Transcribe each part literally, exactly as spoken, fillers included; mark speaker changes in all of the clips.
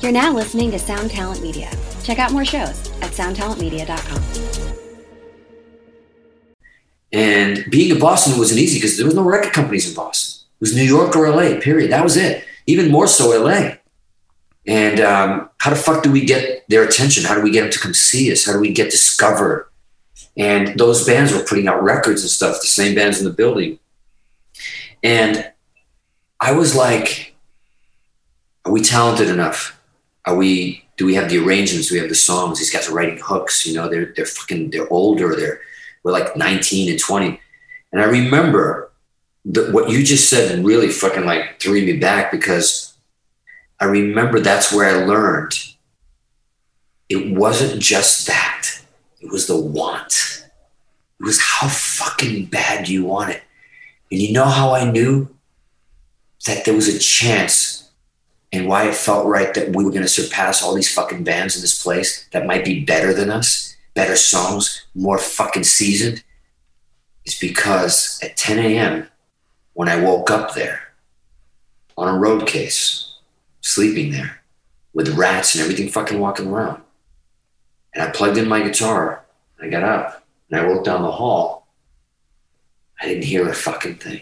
Speaker 1: You're now listening to Sound Talent Media. Check out more shows at sound talent media dot com.
Speaker 2: And being in Boston wasn't easy because there was no record companies in Boston. It was New York or L A, period. That was it. Even more so L A. And um, how the fuck do we get their attention? How do we get them to come see us? How do we get discovered? And those bands were putting out records and stuff, the same bands in the building. And I was like, are we talented enough? Are we, do we have the arrangements? Do we have the songs? These guys are writing hooks, you know, they're, they're fucking, they're older. They're, we're like nineteen and twenty. And I remember the, what you just said really fucking like threw me back, because I remember that's where I learned it wasn't just that. It was the want. It was how fucking bad you want it. And you know how I knew that there was a chance, and why it felt right that we were going to surpass all these fucking bands in this place that might be better than us, better songs, more fucking seasoned, is because at ten a.m. when I woke up there on a road case, sleeping there with rats and everything fucking walking around, and I plugged in my guitar, and I got up and I walked down the hall, I didn't hear a fucking thing.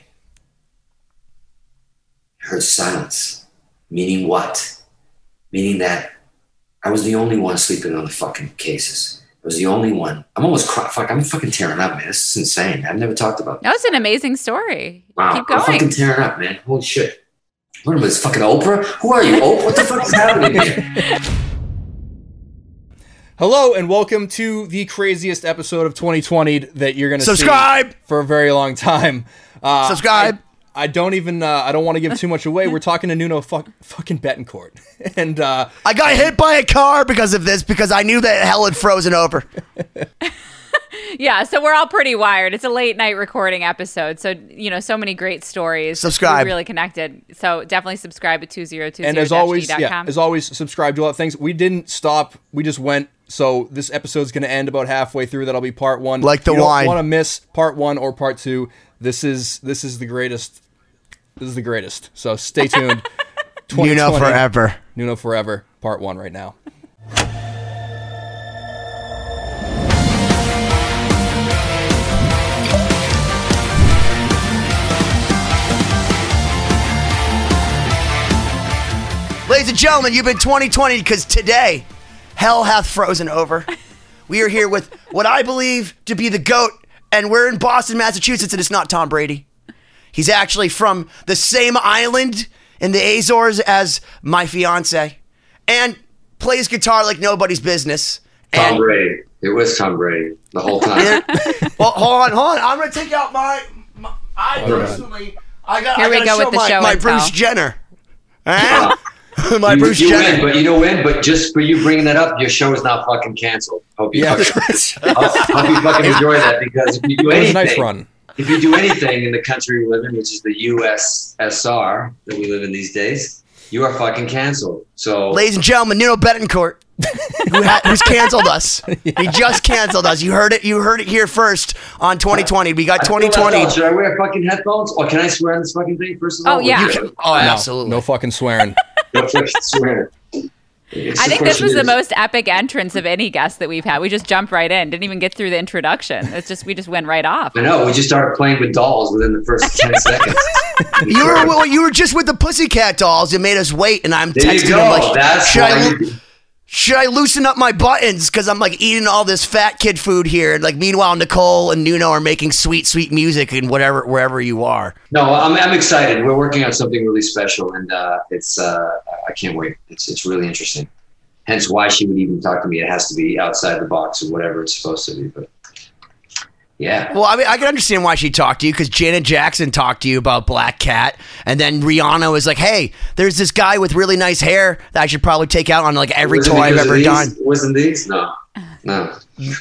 Speaker 2: I heard silence. Meaning what? Meaning that I was the only one sleeping on the fucking cases. I was the only one. I'm almost crying. Fuck, I'm fucking tearing up, man. This is insane. I've never talked about
Speaker 3: that. That was an amazing story.
Speaker 2: Wow,
Speaker 3: Keep going.
Speaker 2: I'm fucking tearing up, man. Holy shit. What am I, this fucking Oprah? Who are you, Oprah? What the fuck is happening here?
Speaker 4: Hello and welcome to the craziest episode of twenty twenty that you're going to see
Speaker 5: Subscribe
Speaker 4: for a very long time. Uh,
Speaker 5: Subscribe.
Speaker 4: I, I don't even, uh, I don't want to give too much away. We're talking to Nuno fuck, fucking Bettencourt. and uh,
Speaker 5: I got hit by a car because of this, because I knew that hell had frozen over.
Speaker 3: Yeah, so we're all pretty wired. It's a late night recording episode. So, you know, so many great stories.
Speaker 5: Subscribe.
Speaker 3: We're really connected. So definitely subscribe at two thousand twenty
Speaker 4: And as always, yeah, as always, subscribe to a lot of things. We didn't stop. We just went. So this episode's going to end about halfway through. That'll be part one.
Speaker 5: Like the
Speaker 4: you
Speaker 5: wine.
Speaker 4: Don't want to miss part one or part two. This is this is the greatest. This is the greatest. So stay tuned.
Speaker 5: Nuno forever.
Speaker 4: Nuno forever. Part one right now.
Speaker 5: Ladies and gentlemen, you've been twenty twenty because today, hell hath frozen over. We are here with what I believe to be the GOAT, and we're in Boston, Massachusetts, and it's not Tom Brady. He's actually from the same island in the Azores as my fiance, and plays guitar like nobody's business.
Speaker 2: Tom
Speaker 5: and
Speaker 2: Brady. It was Tom Brady the whole time.
Speaker 5: Well, hold on, hold on. I'm going to take out my, my I personally, I got
Speaker 3: Here
Speaker 5: I
Speaker 3: we
Speaker 5: gotta
Speaker 3: go
Speaker 5: show
Speaker 3: with the
Speaker 5: my,
Speaker 3: show
Speaker 5: my
Speaker 3: and
Speaker 5: Bruce
Speaker 3: tell.
Speaker 5: Jenner. Huh? my
Speaker 2: you,
Speaker 5: Bruce
Speaker 2: you
Speaker 5: Jenner.
Speaker 2: win, but you don't win. But just for you bringing that up, your show is not fucking canceled. Hope you,
Speaker 4: Yeah.
Speaker 2: fucking, hope, hope you fucking enjoy that, because if you do
Speaker 4: It was a
Speaker 2: anything,
Speaker 4: nice run.
Speaker 2: if you do anything in the country we live in, which is the U S S R that we live in these days, you are fucking canceled. So,
Speaker 5: Ladies and gentlemen, Nuno Bettencourt, who ha- who's canceled us. Yeah. He just canceled us. You heard it. You heard it here first on twenty twenty. We got twenty twenty.
Speaker 2: Should I wear fucking headphones? Or can I swear on this fucking thing first of all?
Speaker 3: Oh, yeah.
Speaker 5: You can, oh,
Speaker 4: No,
Speaker 5: absolutely.
Speaker 4: no fucking swearing.
Speaker 2: No fucking swear. It's
Speaker 3: I
Speaker 2: the
Speaker 3: think this
Speaker 2: question
Speaker 3: was the
Speaker 2: is-
Speaker 3: most epic entrance of any guest that we've had. We just jumped right in. Didn't even get through the introduction. It's just, we just went right off.
Speaker 2: I know. We just started playing with dolls within the first ten seconds.
Speaker 5: You were well, you were just with the Pussycat Dolls. It made us wait, and I'm
Speaker 2: There you
Speaker 5: texting
Speaker 2: go.
Speaker 5: him like,
Speaker 2: That's
Speaker 5: should
Speaker 2: why
Speaker 5: I,
Speaker 2: you-
Speaker 5: loo- should I loosen up my buttons? Because I'm like eating all this fat kid food here. And like, meanwhile, Nicole and Nuno are making sweet, sweet music and whatever, wherever you are.
Speaker 2: No, I'm I'm excited. We're working on something really special, and uh, it's uh, I can't wait. It's it's really interesting. Hence why she would even talk to me. It has to be outside the box of whatever it's supposed to be. But yeah.
Speaker 5: Well, I mean, I can understand why she talked to you, because Janet Jackson talked to you about Black Cat, and then Rihanna was like, "Hey, there's this guy with really nice hair that I should probably take out on like every
Speaker 2: Was it
Speaker 5: toy I've
Speaker 2: because of
Speaker 5: ever
Speaker 2: these?
Speaker 5: done."
Speaker 2: Wasn't these? No, no.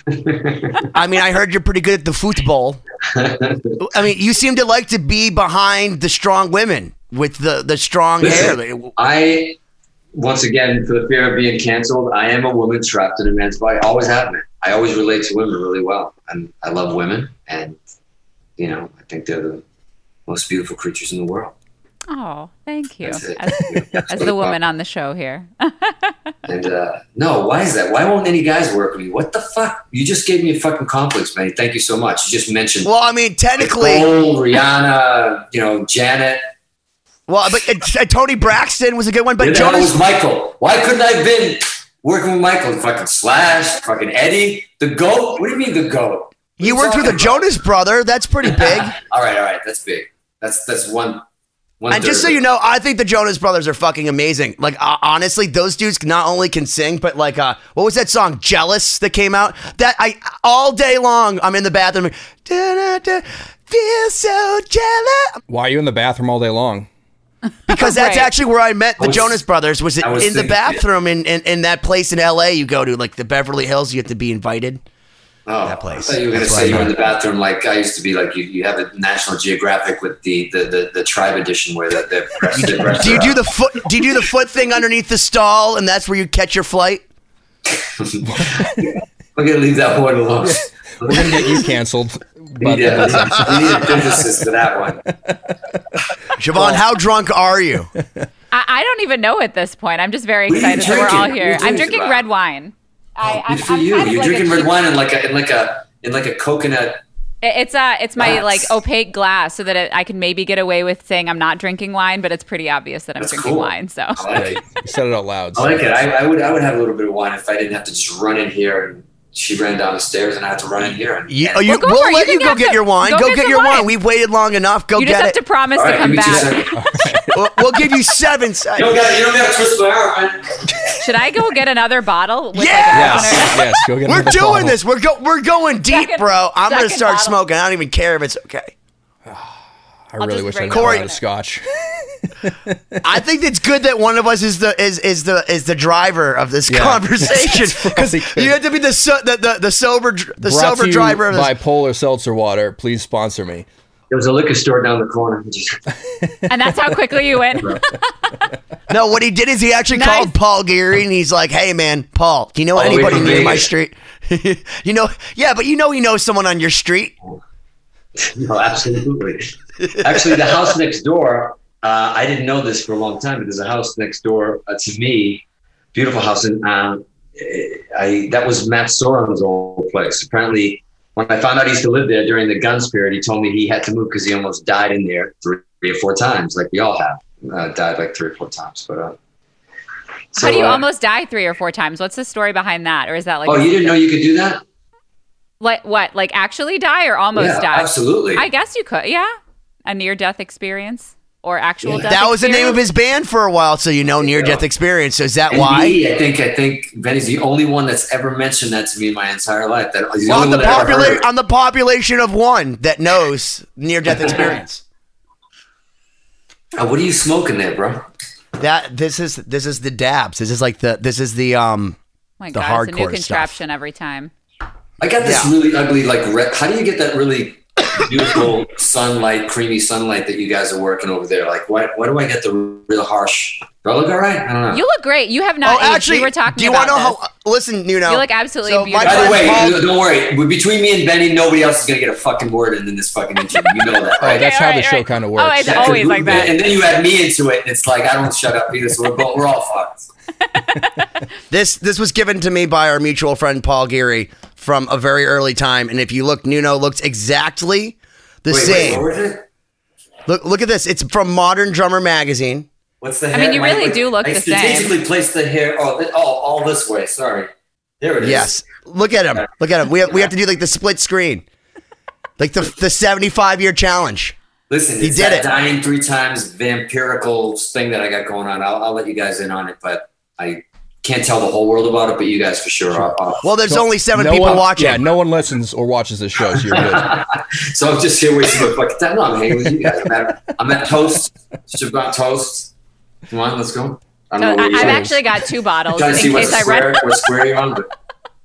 Speaker 5: I mean, I heard you're pretty good at the football. I mean, you seem to like to be behind the strong women with the the strong
Speaker 2: Listen,
Speaker 5: hair.
Speaker 2: I, once again, for the fear of being canceled, I am a woman trapped in a man's body. Always have been. I always relate to women really well. And I love women. And, you know, I think they're the most beautiful creatures in the world.
Speaker 3: Oh, thank you.
Speaker 2: That's it.
Speaker 3: As, as the woman on the show here.
Speaker 2: And uh, no, why is that? Why won't any guys work with me? What the fuck? You just gave me a fucking complex, man. Thank you so much. You just mentioned.
Speaker 5: Well, I mean, technically,
Speaker 2: Nicole, Rihanna, you know, Janet.
Speaker 5: well, but uh, Tony Braxton was a good one. But
Speaker 2: Where the hell
Speaker 5: Jonas,
Speaker 2: was Michael? Why couldn't I have been working with Michael? Fucking Slash, fucking Eddie, the GOAT. What do you mean the GOAT? What
Speaker 5: you
Speaker 2: are
Speaker 5: worked with a
Speaker 2: talking
Speaker 5: Jonas brother. That's pretty big.
Speaker 2: about? all right, all right, that's big. That's that's one. one
Speaker 5: And just
Speaker 2: third
Speaker 5: so
Speaker 2: of
Speaker 5: you
Speaker 2: it.
Speaker 5: know, I think the Jonas Brothers are fucking amazing. Like, uh, honestly, those dudes not only can sing, but like, uh, what was that song, "Jealous," that came out? That I all day long, I'm in the bathroom, da-da-da, feel so jealous,
Speaker 4: Why are you in the bathroom all day long?
Speaker 5: because that's
Speaker 3: Right.
Speaker 5: actually where I met the
Speaker 2: I was-
Speaker 5: Jonas Brothers. Was, it
Speaker 2: I was
Speaker 5: in the
Speaker 2: thinking, yeah.
Speaker 5: bathroom in, in in that place in L A you go to, like the Beverly Hills? You have to be invited.
Speaker 2: Oh,
Speaker 5: that place.
Speaker 2: I thought you were going to
Speaker 5: That's
Speaker 2: say
Speaker 5: why
Speaker 2: you were
Speaker 5: I
Speaker 2: in the bathroom like I used to be. Like you, you have a National Geographic with the the, the, the tribe edition where the, the breast, the breasts
Speaker 5: Do you
Speaker 2: are
Speaker 5: do
Speaker 2: out.
Speaker 5: the foot? Do you do the foot thing underneath the stall, and that's where you catch your flight?
Speaker 2: We're going to leave that one alone.
Speaker 4: We're gonna get you canceled.
Speaker 2: We
Speaker 4: But
Speaker 2: need, a, we need a physicist for that one.
Speaker 5: Siobhan, how drunk are you?
Speaker 3: I, I don't even know at this point. I'm just very
Speaker 2: What are you
Speaker 3: excited that we're all
Speaker 2: drinking?
Speaker 3: here.
Speaker 2: What are you
Speaker 3: I'm
Speaker 2: drinking
Speaker 3: drinking
Speaker 2: about?
Speaker 3: red wine. I, I'm,
Speaker 2: Good for
Speaker 3: I'm
Speaker 2: you.
Speaker 3: kind of
Speaker 2: You're
Speaker 3: like a
Speaker 2: drinking red
Speaker 3: cheap-
Speaker 2: wine in like a in like a in like a coconut.
Speaker 3: It- It's uh, it's my
Speaker 2: Glass.
Speaker 3: like opaque glass, so that it, I can maybe get away with saying I'm not drinking wine, but it's pretty obvious that I'm
Speaker 2: That's
Speaker 3: drinking
Speaker 2: cool.
Speaker 3: wine. So
Speaker 2: I like it.
Speaker 4: you said it out loud.
Speaker 2: I like it. I, I would I would have a little bit of wine if I didn't have to just run in here and she ran down the stairs and I had to run in here. And,
Speaker 5: You,
Speaker 2: and-
Speaker 5: oh, you,
Speaker 3: Well, go
Speaker 5: we'll
Speaker 3: for it.
Speaker 5: let
Speaker 3: You
Speaker 5: you
Speaker 3: can
Speaker 5: go
Speaker 3: have
Speaker 5: get
Speaker 3: some-
Speaker 5: your wine.
Speaker 3: go
Speaker 5: Go
Speaker 3: get
Speaker 5: get
Speaker 3: some
Speaker 5: your wine.
Speaker 3: wine.
Speaker 5: We've waited long enough. Go
Speaker 3: you just
Speaker 5: get
Speaker 3: have
Speaker 5: it.
Speaker 3: to promise
Speaker 2: all
Speaker 3: to
Speaker 2: right,
Speaker 3: come
Speaker 2: give me two
Speaker 3: back.
Speaker 2: seconds.
Speaker 5: we'll, we'll give you seven
Speaker 2: You
Speaker 5: seconds.
Speaker 2: don't got you don't got to twist my arm, man.
Speaker 3: Should I go get another bottle? With
Speaker 5: Yes!
Speaker 3: Like an
Speaker 4: Yes,
Speaker 3: opener?
Speaker 4: yes. Go get
Speaker 5: We're
Speaker 4: another
Speaker 5: doing
Speaker 4: bottle.
Speaker 5: this. We're go. We're going deep,
Speaker 3: Second-
Speaker 5: bro. I'm gonna
Speaker 3: second
Speaker 5: start
Speaker 3: bottle.
Speaker 5: smoking. I don't even care if it's okay.
Speaker 4: I really
Speaker 3: just
Speaker 4: wish I
Speaker 3: bring
Speaker 4: knew
Speaker 5: Corey-
Speaker 4: how to scotch.
Speaker 5: I think it's good that one of us is the is is the is the driver of this
Speaker 4: Yeah.
Speaker 5: conversation
Speaker 4: That's
Speaker 5: because
Speaker 4: probably good.
Speaker 5: you have to be the so, the, the the sober dr- the
Speaker 4: Brought
Speaker 5: sober
Speaker 4: to you
Speaker 5: driver of this.
Speaker 4: by Polar Seltzer Water. Please sponsor me.
Speaker 2: There was a liquor store down the corner. Just-
Speaker 3: And that's how quickly you went.
Speaker 5: No, what he did is he actually
Speaker 3: Nice.
Speaker 5: called Paul Geary and he's like, "Hey man, Paul, do you know
Speaker 2: Oh,
Speaker 5: anybody
Speaker 2: in
Speaker 5: near my
Speaker 2: Vegas.
Speaker 5: street? You know, yeah, but you know he knows someone on your street."
Speaker 2: No, absolutely. Actually, the house next door, uh, I didn't know this for a long time, but there's a house next door uh, to me, beautiful house. And um, I that was Matt Soren's old place. Apparently, when I found out he used to live there during the Guns period, he told me he had to move because he almost died in there three, three or four times, like we all have. Uh, died like three or four times. But uh, so,
Speaker 3: How do you
Speaker 2: uh,
Speaker 3: almost die three or four times? What's the story behind that? Or is that like
Speaker 2: Oh,
Speaker 3: a
Speaker 2: you didn't know you could do that?
Speaker 3: Like what? Like actually die or almost
Speaker 2: Yeah,
Speaker 3: die?
Speaker 2: absolutely.
Speaker 3: I guess you could. Yeah, a near-death experience or actual
Speaker 2: Yeah.
Speaker 3: death.
Speaker 5: That was the name of
Speaker 3: experience?
Speaker 5: his band for a while, so you know near death experience. So is that
Speaker 2: And
Speaker 5: why?
Speaker 2: me, I think I think Benny's the only one that's ever mentioned that to me in my entire life. That he's the
Speaker 5: Well,
Speaker 2: only
Speaker 5: on the
Speaker 2: one that ever heard
Speaker 5: popula-
Speaker 2: it.
Speaker 5: on the population of one that knows near death experience.
Speaker 2: Uh, what are you smoking there, bro?
Speaker 5: That this is this is the dabs. This is like the this is the um
Speaker 3: Oh my
Speaker 5: the
Speaker 3: God, it's a new
Speaker 5: hardcore stuff.
Speaker 3: contraption every time.
Speaker 2: I got this
Speaker 5: Yeah.
Speaker 2: really ugly, like, red. How do you get that really beautiful sunlight, creamy sunlight that you guys are working over there? Like, why, why do I get the real harsh? Do I look all right? I don't know.
Speaker 3: You look great. You have not.
Speaker 2: Oh,
Speaker 3: aged.
Speaker 5: actually,
Speaker 3: we were talking
Speaker 5: do you
Speaker 3: about
Speaker 5: want to know
Speaker 3: this.
Speaker 5: how? Listen, you know,
Speaker 3: You look absolutely
Speaker 5: so
Speaker 3: beautiful.
Speaker 5: my
Speaker 2: By the way,
Speaker 5: friend Paul-
Speaker 2: don't worry. Between me and Benny, nobody else is going to get a fucking word in, in this fucking interview. You know that,
Speaker 4: Oh,
Speaker 2: right?
Speaker 4: that's
Speaker 3: Okay,
Speaker 4: how
Speaker 3: all
Speaker 4: the
Speaker 3: right,
Speaker 4: show
Speaker 3: all right.
Speaker 4: kind of
Speaker 3: Oh,
Speaker 4: works.
Speaker 3: it's
Speaker 2: Yeah,
Speaker 3: always like that.
Speaker 2: And then you add me into it, and it's like, I don't shut up either, so we're, both, we're all fucked.
Speaker 5: This this was given to me by our mutual friend Paul Geary from a very early time, and if you look, Nuno looks exactly the
Speaker 2: Wait, wait,
Speaker 5: same.
Speaker 2: what was it?
Speaker 5: Look look at this. It's from Modern Drummer magazine.
Speaker 2: What's the
Speaker 3: I
Speaker 2: hair?
Speaker 3: mean, you
Speaker 2: My-
Speaker 3: really
Speaker 2: wait,
Speaker 3: do look
Speaker 2: I
Speaker 3: the same.
Speaker 2: strategically placed the hair, oh, th- oh, all this way. Sorry. There it is.
Speaker 5: Yes. Look at him. Look at him. We have we have to do like the split screen, like the the seventy-five year challenge.
Speaker 2: Listen,
Speaker 5: He
Speaker 2: it's
Speaker 5: did
Speaker 2: that
Speaker 5: it.
Speaker 2: dying three times vampirical thing that I got going on. I'll, I'll let you guys in on it, but I can't tell the whole world about it, but you guys for sure are. are.
Speaker 5: Well, there's only seven
Speaker 4: no
Speaker 5: people
Speaker 4: one,
Speaker 5: watching.
Speaker 4: Yeah, no one listens or watches this show, so you're good.
Speaker 2: So I'm just here wasting my fucking time. No, I'm hanging with you guys. I'm at, I'm at Toast. Shabbat Toast. Come on, let's go. I
Speaker 3: So
Speaker 2: don't know
Speaker 3: I,
Speaker 2: where
Speaker 3: I've
Speaker 2: you are.
Speaker 3: actually got two bottles
Speaker 2: trying
Speaker 3: in
Speaker 2: to see what
Speaker 3: case I
Speaker 2: square,
Speaker 3: run.
Speaker 2: what square you're on. But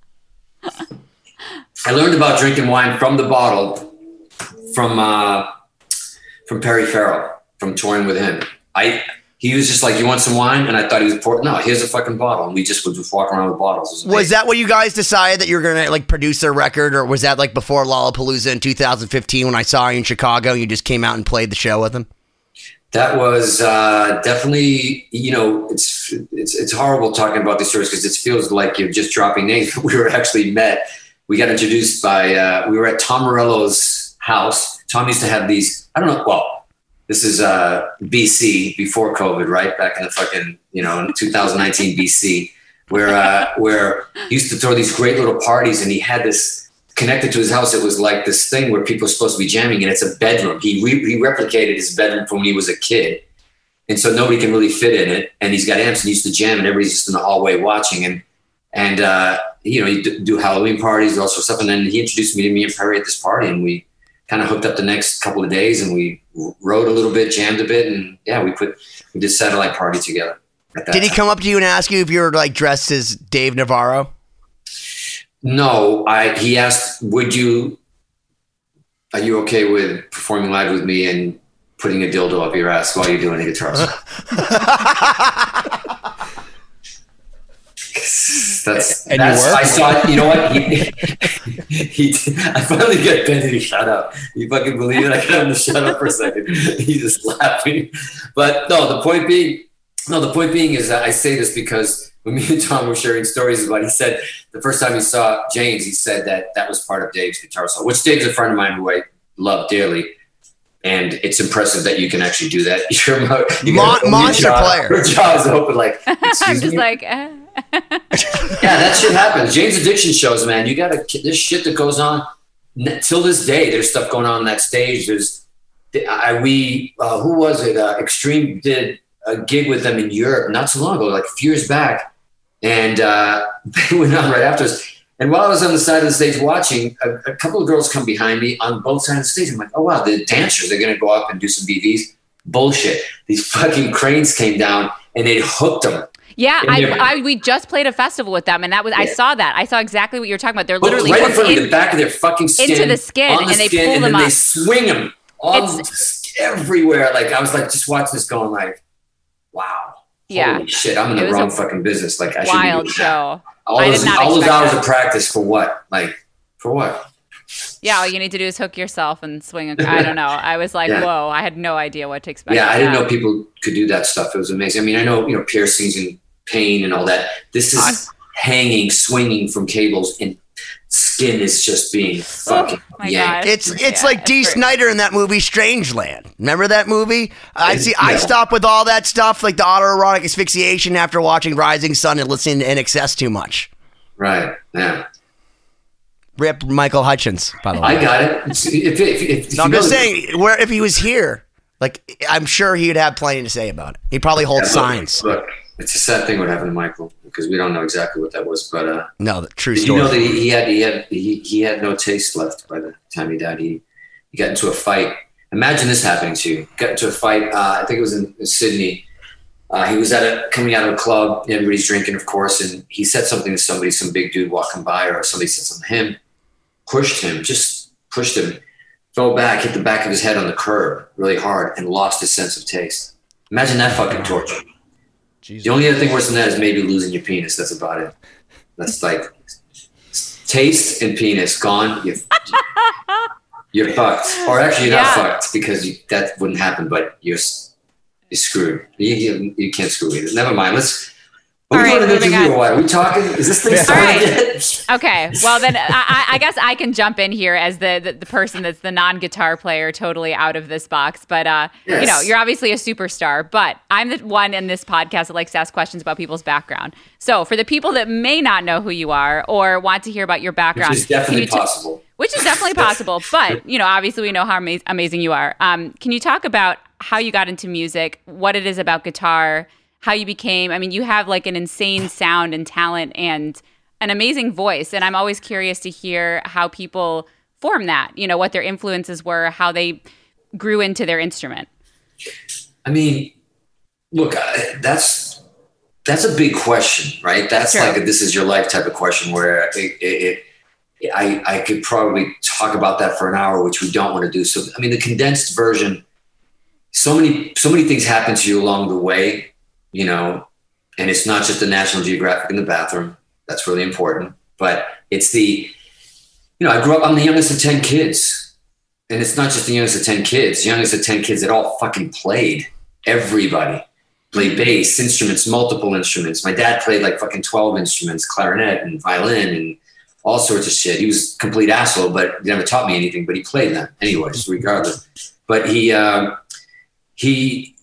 Speaker 2: I learned about drinking wine from the bottle from uh, from Perry Farrell from touring with him. I he was just like, "You want some wine?" And I thought he was pouring. No, here's a fucking bottle, and we just would just walk around with bottles. It was
Speaker 5: Was
Speaker 2: amazing.
Speaker 5: that what you guys decided that you were gonna like produce a record, or was that like before Lollapalooza in two thousand fifteen when I saw you in Chicago and you just came out and played the show with them?
Speaker 2: That was uh, definitely, you know, it's it's it's horrible talking about these stories because it feels like you're just dropping names. We were actually met. We got introduced by, uh, we were at Tom Morello's house. Tom used to have these, I don't know, well, this is uh, B C, before COVID, right? Back in the fucking, you know, in two thousand nineteen B C, where, uh, where he used to throw these great little parties, and he had this, connected to his house, it was like this thing where people are supposed to be jamming, and it's a bedroom. He re- he replicated his bedroom from when he was a kid, and so nobody can really fit in it. And he's got amps, and he used to jam, and everybody's just in the hallway watching. And and uh, you know, he'd do Halloween parties, all sorts of stuff. And then he introduced me to me and Perry at this party, and we kind of hooked up the next couple of days, and we rode a little bit, jammed a bit, and yeah, we put we did satellite party together.
Speaker 5: Did he come up to you and ask you if you were like dressed as Dave Navarro?
Speaker 2: No, I. He asked, "Would you? Are you okay with performing live with me and putting a dildo up your ass while you're doing a guitar solo?" that's
Speaker 4: and
Speaker 2: that's.
Speaker 4: You were?
Speaker 2: I saw. You know what? He, he. I finally got Ben to shut up. You fucking believe it? I got him to shut up for a second. He's just laughing. But no, the point being, no, the point being is that I say this because when me and Tom were sharing stories about, he said the first time he saw James, he said that that was part of Dave's guitar solo, which Dave's a friend of mine who I love dearly. And it's impressive that you can actually do that. You're you
Speaker 5: Mon- monster
Speaker 2: job,
Speaker 5: player.
Speaker 2: Your job is open like,
Speaker 3: I'm just
Speaker 2: me?
Speaker 3: like, eh.
Speaker 2: Yeah, that shit happens. James Addiction shows, man. You got to, there's shit that goes on till this day. There's stuff going on on that stage. There's, I, we, uh, who was it? Uh, Extreme did a gig with them in Europe not so long ago, like a few years back. And uh, they went on right after us. And while I was on the side of the stage watching, a, a couple of girls come behind me on both sides of the stage. I'm like, oh, wow, the dancers, they're going to go up and do some B Vs. Bullshit. These fucking cranes came down and they hooked them.
Speaker 3: Yeah, I, I we just played a festival with them, and that was yeah. I saw that. I saw exactly what you're talking about. They're literally
Speaker 2: right in front
Speaker 3: in,
Speaker 2: of the back of their fucking skin,
Speaker 3: into the skin,
Speaker 2: the
Speaker 3: and they
Speaker 2: skin,
Speaker 3: pull
Speaker 2: and
Speaker 3: them
Speaker 2: then
Speaker 3: up.
Speaker 2: They swing them all everywhere. Like I was like, just watch this going like, wow.
Speaker 3: Yeah.
Speaker 2: Holy shit, I'm in the wrong fucking business. Like I should be
Speaker 3: wild show.
Speaker 2: All
Speaker 3: I
Speaker 2: those,
Speaker 3: did not
Speaker 2: all those hours
Speaker 3: that.
Speaker 2: of practice for what? Like for what?
Speaker 3: Yeah, all you need to do is hook yourself and swing. A, I don't know. I was like, yeah. whoa, I had no idea what to expect.
Speaker 2: Yeah, I didn't
Speaker 3: that.
Speaker 2: know people could do that stuff. It was amazing. I mean, I know, you know, piercings and pain and all that. This is God. hanging, swinging from cables, and skin is just being fucking
Speaker 3: oh,
Speaker 2: yanked.
Speaker 5: It's it's
Speaker 3: yeah,
Speaker 5: like Dee Snider in that movie Strangeland. Remember that movie? I see. I stop with all that stuff, like the autoerotic asphyxiation after watching Rising Sun and listening to N X S too much.
Speaker 2: Right. Yeah.
Speaker 5: Rip Michael Hutchins, by the way.
Speaker 2: I got it. If, if, if, if
Speaker 5: no, I'm just saying, where if he was here, like I'm sure he'd have plenty to say about it. He'd probably hold
Speaker 2: yeah,
Speaker 5: signs.
Speaker 2: Look, look, it's a sad thing what happened to Michael because we don't know exactly what that was, but uh,
Speaker 5: no, the true
Speaker 2: did
Speaker 5: story.
Speaker 2: You know that he, he had he had he, he had no taste left by the time he died. He he got into a fight. Imagine this happening to you. Got into a fight. Uh, I think it was in, in Sydney. Uh, he was at a coming out of a club. Everybody's drinking, of course, and he said something to somebody. Some big dude walking by, or somebody said something to him. Pushed him, just pushed him, fell back, hit the back of his head on the curb really hard, and lost his sense of taste. Imagine that fucking torture. Jesus. The only other thing worse than that is maybe losing your penis. That's about it. That's like taste and penis gone. You're, you're fucked. Or actually, you're not yeah. fucked because you, that wouldn't happen, but you're, you're screwed. You, you, you can't screw either. Never mind. Let's. Are we going to interview or what? Are we talking? Is this thing starting
Speaker 3: right.
Speaker 2: yet?
Speaker 3: Okay. Well, then I, I guess I can jump in here as the, the, the person that's the non-guitar player totally out of this box. But, uh, yes. you know, you're obviously a superstar. But I'm the one in this podcast that likes to ask questions about people's background. So for the people that may not know who you are or want to hear about your background.
Speaker 2: Which is definitely
Speaker 3: t-
Speaker 2: possible.
Speaker 3: Which is definitely possible. But, you know, obviously we know how ama- amazing you are. Um, can you talk about how you got into music, what it is about guitar, how you became, I mean, you have like an insane sound and talent and an amazing voice. And I'm always curious to hear how people form that, you know, what their influences were, how they grew into their instrument.
Speaker 2: I mean, look, I, that's, that's a big question, right? That's sure. like a, this is your life type of question where it, it, it, I, I could probably talk about that for an hour, which we don't want to do. So, I mean, the condensed version, so many, so many things happen to you along the way. You know, and it's not just the National Geographic in the bathroom. That's really important. But it's the, you know, I grew up, I'm the youngest of ten kids. And it's not just the youngest of ten kids, the youngest of ten kids that all fucking played. everybody. Played bass, instruments, multiple instruments. My dad played like fucking twelve instruments, clarinet and violin and all sorts of shit. He was a complete asshole, but he never taught me anything, but he played them anyways, regardless. But he, um, he,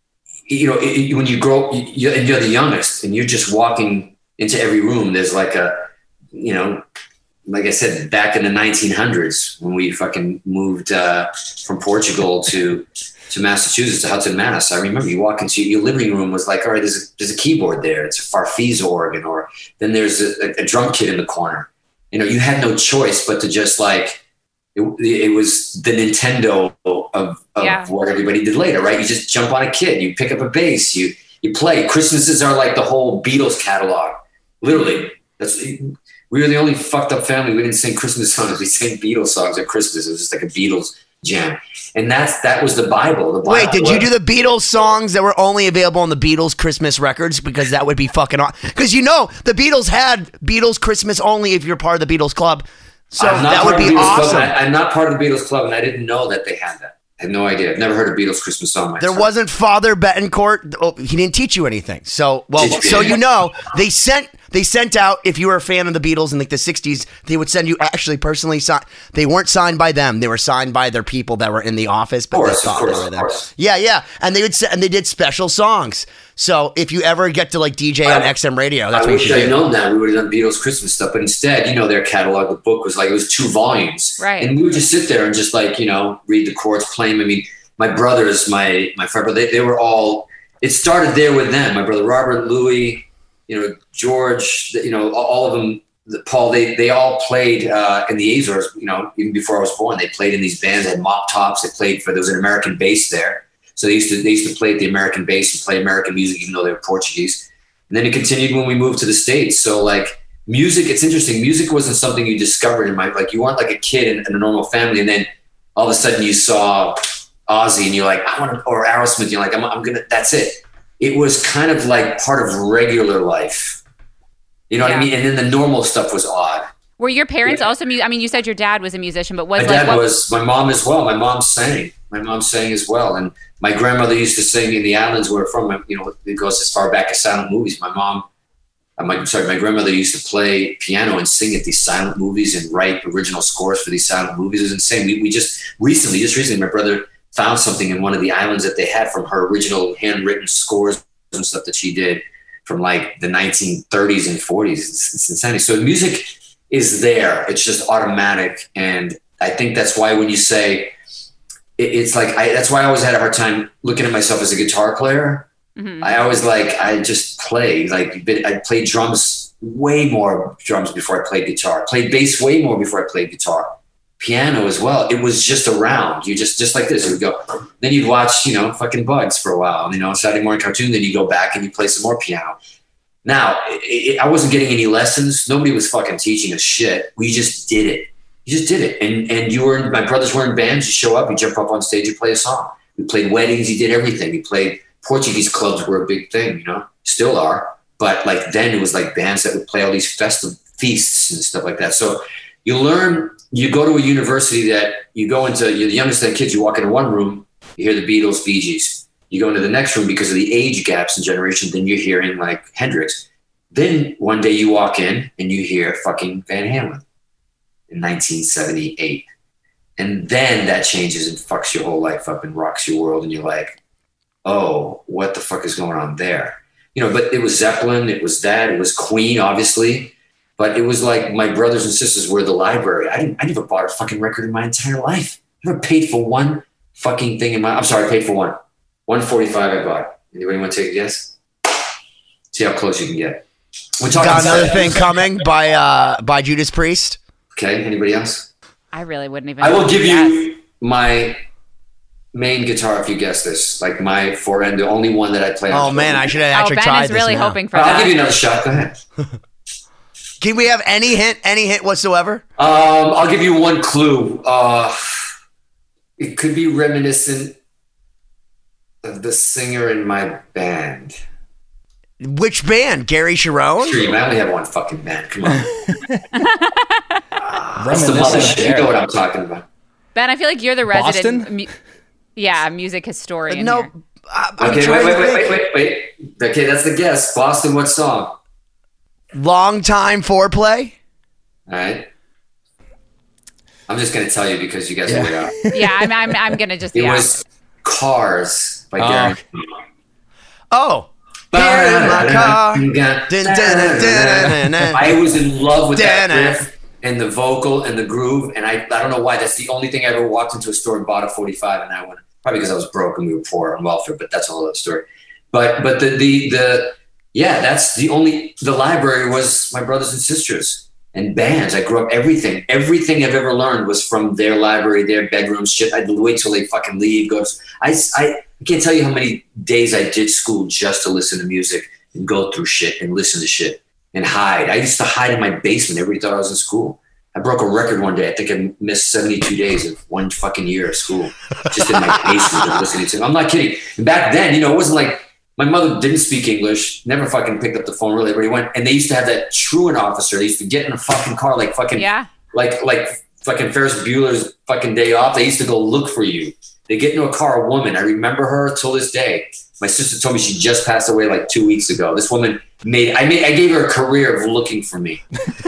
Speaker 2: you know, it, when you grow, you, and you're the youngest and you're just walking into every room, there's like a, you know, like I said, back in the nineteen hundreds when we fucking moved uh, from Portugal to to Massachusetts, to Hudson, Mass. I remember you walk into your living room was like, all right, there's a, there's a keyboard there. It's a Farfisa organ, or then there's a, a drum kit in the corner. You know, you had no choice but to just like, it, it was the Nintendo of, of
Speaker 3: yeah.
Speaker 2: what everybody did later, right? You just jump on a kit, you pick up a bass, you you play. Christmases are like the whole Beatles catalog, literally. That's we were the only fucked up family. We didn't sing Christmas songs. We sang Beatles songs at Christmas. It was just like a Beatles jam. And that's that was the Bible. The Bible
Speaker 5: Wait, did
Speaker 2: was.
Speaker 5: you do the Beatles songs that were only available on the Beatles Christmas records? Because that would be fucking awesome. Because you know, the Beatles had Beatles Christmas only if you're part of the Beatles Club. So that would be awesome.
Speaker 2: I, I'm not part of the Beatles Club, and I didn't know that they had that. I had no idea. I've never heard a Beatles Christmas song myself.
Speaker 5: There wasn't Father Betancourt. Oh, he didn't teach you anything. So, well,
Speaker 2: Did you?
Speaker 5: so you know, they sent they sent out, if you were a fan of the Beatles in like the sixties, they would send you actually personally signed. They weren't signed by them. They were signed by their people that were in the office, but
Speaker 2: course,
Speaker 5: they thought
Speaker 2: of course,
Speaker 5: they were
Speaker 2: of
Speaker 5: them.
Speaker 2: course.
Speaker 5: Yeah, yeah. And they would se- and they did special songs. So if you ever get to like D J on
Speaker 2: I,
Speaker 5: X M radio, that's
Speaker 2: I
Speaker 5: what you
Speaker 2: wish
Speaker 5: should
Speaker 2: I'd
Speaker 5: do.
Speaker 2: known that. We would have done Beatles Christmas stuff. But instead, you know, their catalog, the book was like, it was two volumes.
Speaker 3: Right.
Speaker 2: And we would just sit there and just like, you know, read the chords, play them. I mean, my brothers, my my friend, they, they were all, it started there with them. My brother Robert, Louis, you know, George, you know, all of them, Paul, they they all played uh, in the Azores, you know, even before I was born. They played in these bands, they had mop tops. They played for, there was an American bass there. So they used to they used to play at the American bass and play American music, even though they were Portuguese. And then it continued when we moved to the States. So like music, it's interesting. Music wasn't something you discovered in my, like you weren't like a kid in, in a normal family. And then all of a sudden you saw Ozzy and you're like, I want to, or Aerosmith, you're like, I'm, I'm going to, that's it. It was kind of like part of regular life. You know
Speaker 3: Yeah.
Speaker 2: what I mean? And then the normal stuff was odd.
Speaker 3: Were your parents
Speaker 2: Yeah.
Speaker 3: also, mu- I mean, you said your dad was a musician, but was
Speaker 2: My
Speaker 3: like,
Speaker 2: dad
Speaker 3: what-
Speaker 2: was, my mom as well. My mom sang. My mom sang as well. And my grandmother used to sing in the islands where we're from. You know, it goes as far back as silent movies. My mom, I'm sorry, my grandmother used to play piano and sing at these silent movies and write original scores for these silent movies. It was insane. We, we just recently, just recently, my brother found something in one of the islands that they had from her original handwritten scores and stuff that she did from like the nineteen thirties and forties. It's, it's insanity. So music is there. It's just automatic. And I think that's why when you say, it, it's like, I, that's why I always had a hard time looking at myself as a guitar player.
Speaker 3: Mhm.
Speaker 2: I always like, I just play, like I played drums, way more drums before I played guitar, played bass way more before I played guitar, piano as well. It was just around you, just, just like this. You would go, then you'd watch, you know, fucking Bugs for a while, you know, Saturday morning cartoon. Then you go back and you play some more piano. Now it, it, I wasn't getting any lessons. Nobody was fucking teaching us shit. We just did it. You just did it. And, and you were in, my brothers were in bands. You show up, you jump up on stage, you play a song. We played weddings. You did everything. You played, Portuguese clubs were a big thing, you know, still are. But like then it was like bands that would play all these festive feasts and stuff like that. So you learn, you go to a university that you go into, you're the youngest of the kids, you walk into one room, you hear the Beatles, Bee Gees. You go into the next room because of the age gaps in generation, then you're hearing like Hendrix. Then one day you walk in and you hear fucking Van Halen in nineteen seventy-eight. And then that changes and fucks your whole life up and rocks your world. And you're like, oh, what the fuck is going on there? You know, but it was Zeppelin, it was that, it was Queen, obviously. But it was like my brothers and sisters were the library. I didn't, I never bought a fucking record in my entire life. I never paid for one fucking thing in my, I'm sorry, I paid for one. one forty-five I bought. Anybody want to take a guess? See how close you can get. We're talking
Speaker 5: Got another
Speaker 2: about-
Speaker 5: thing coming by uh, by Judas Priest.
Speaker 2: Okay, anybody else?
Speaker 3: I really wouldn't even.
Speaker 2: I will give
Speaker 3: guess.
Speaker 2: you my main guitar if you guess this. Like my forend, the only one that I play on.
Speaker 5: Oh man, I should have
Speaker 3: Oh,
Speaker 5: actually
Speaker 3: Ben
Speaker 5: tried
Speaker 3: is
Speaker 5: this
Speaker 3: really
Speaker 5: now.
Speaker 3: hoping for
Speaker 2: I'll
Speaker 3: that.
Speaker 2: give you another shot. Go ahead.
Speaker 5: Can we have any hint, any hint whatsoever?
Speaker 2: Um, I'll give you one clue. Uh, it could be reminiscent of the singer in my band.
Speaker 5: Which band? Gary Sharon?
Speaker 2: Stream. I only have one fucking band. Come on. That's the
Speaker 4: Reminiscent
Speaker 2: mother
Speaker 4: of
Speaker 2: shit. You
Speaker 4: Gary.
Speaker 2: know what I'm talking about.
Speaker 3: Ben, I feel like you're the resident.
Speaker 4: Boston?
Speaker 3: Mu- yeah, music historian.
Speaker 5: No,
Speaker 3: here.
Speaker 5: I, I'm
Speaker 2: Okay,
Speaker 5: trying
Speaker 2: wait,
Speaker 5: to
Speaker 2: wait,
Speaker 5: think.
Speaker 2: wait, wait, wait. Okay, that's the guess. Boston, what song?
Speaker 5: Long time foreplay.
Speaker 2: All right. I'm just gonna tell you because you guys
Speaker 5: Yeah.
Speaker 2: are way out.
Speaker 3: Yeah, I'm, I'm, I'm gonna just.
Speaker 2: It
Speaker 3: yeah.
Speaker 2: was Cars by
Speaker 4: Oh.
Speaker 2: Gary.
Speaker 5: Oh, here in my car. Dun, dun, dun, dun, dun, dun.
Speaker 2: I was in love with that
Speaker 5: Dun, dun.
Speaker 2: riff and the vocal and the groove, and I, I don't know why. That's the only thing I ever walked into a store and bought a forty-five, and I went probably because I was broke and we were poor on welfare, but that's a whole other story. But but the the the yeah, that's the only the library was my brothers and sisters and bands. I grew up everything everything I've ever learned was from their library, their bedrooms. Shit, I'd wait till they fucking leave. Go. I I. I can't tell you how many days I did school just to listen to music and go through shit and listen to shit and hide. I used to hide in my basement. Everybody thought I was in school. I broke a record one day. I think I missed seventy-two days of one fucking year of school just in my basement of listening to. I'm not kidding. And back then, you know, it wasn't like my mother didn't speak English, never fucking picked up the phone really. Everybody went, and they used to have that truant officer. They used to get in a fucking car like fucking,
Speaker 3: Yeah.
Speaker 2: like like fucking Ferris Bueller's fucking Day Off. They used to go look for you. They get into a car, a woman. I remember her till this day. My sister told me she just passed away like two weeks ago. This woman made I made I gave her a career of looking for me.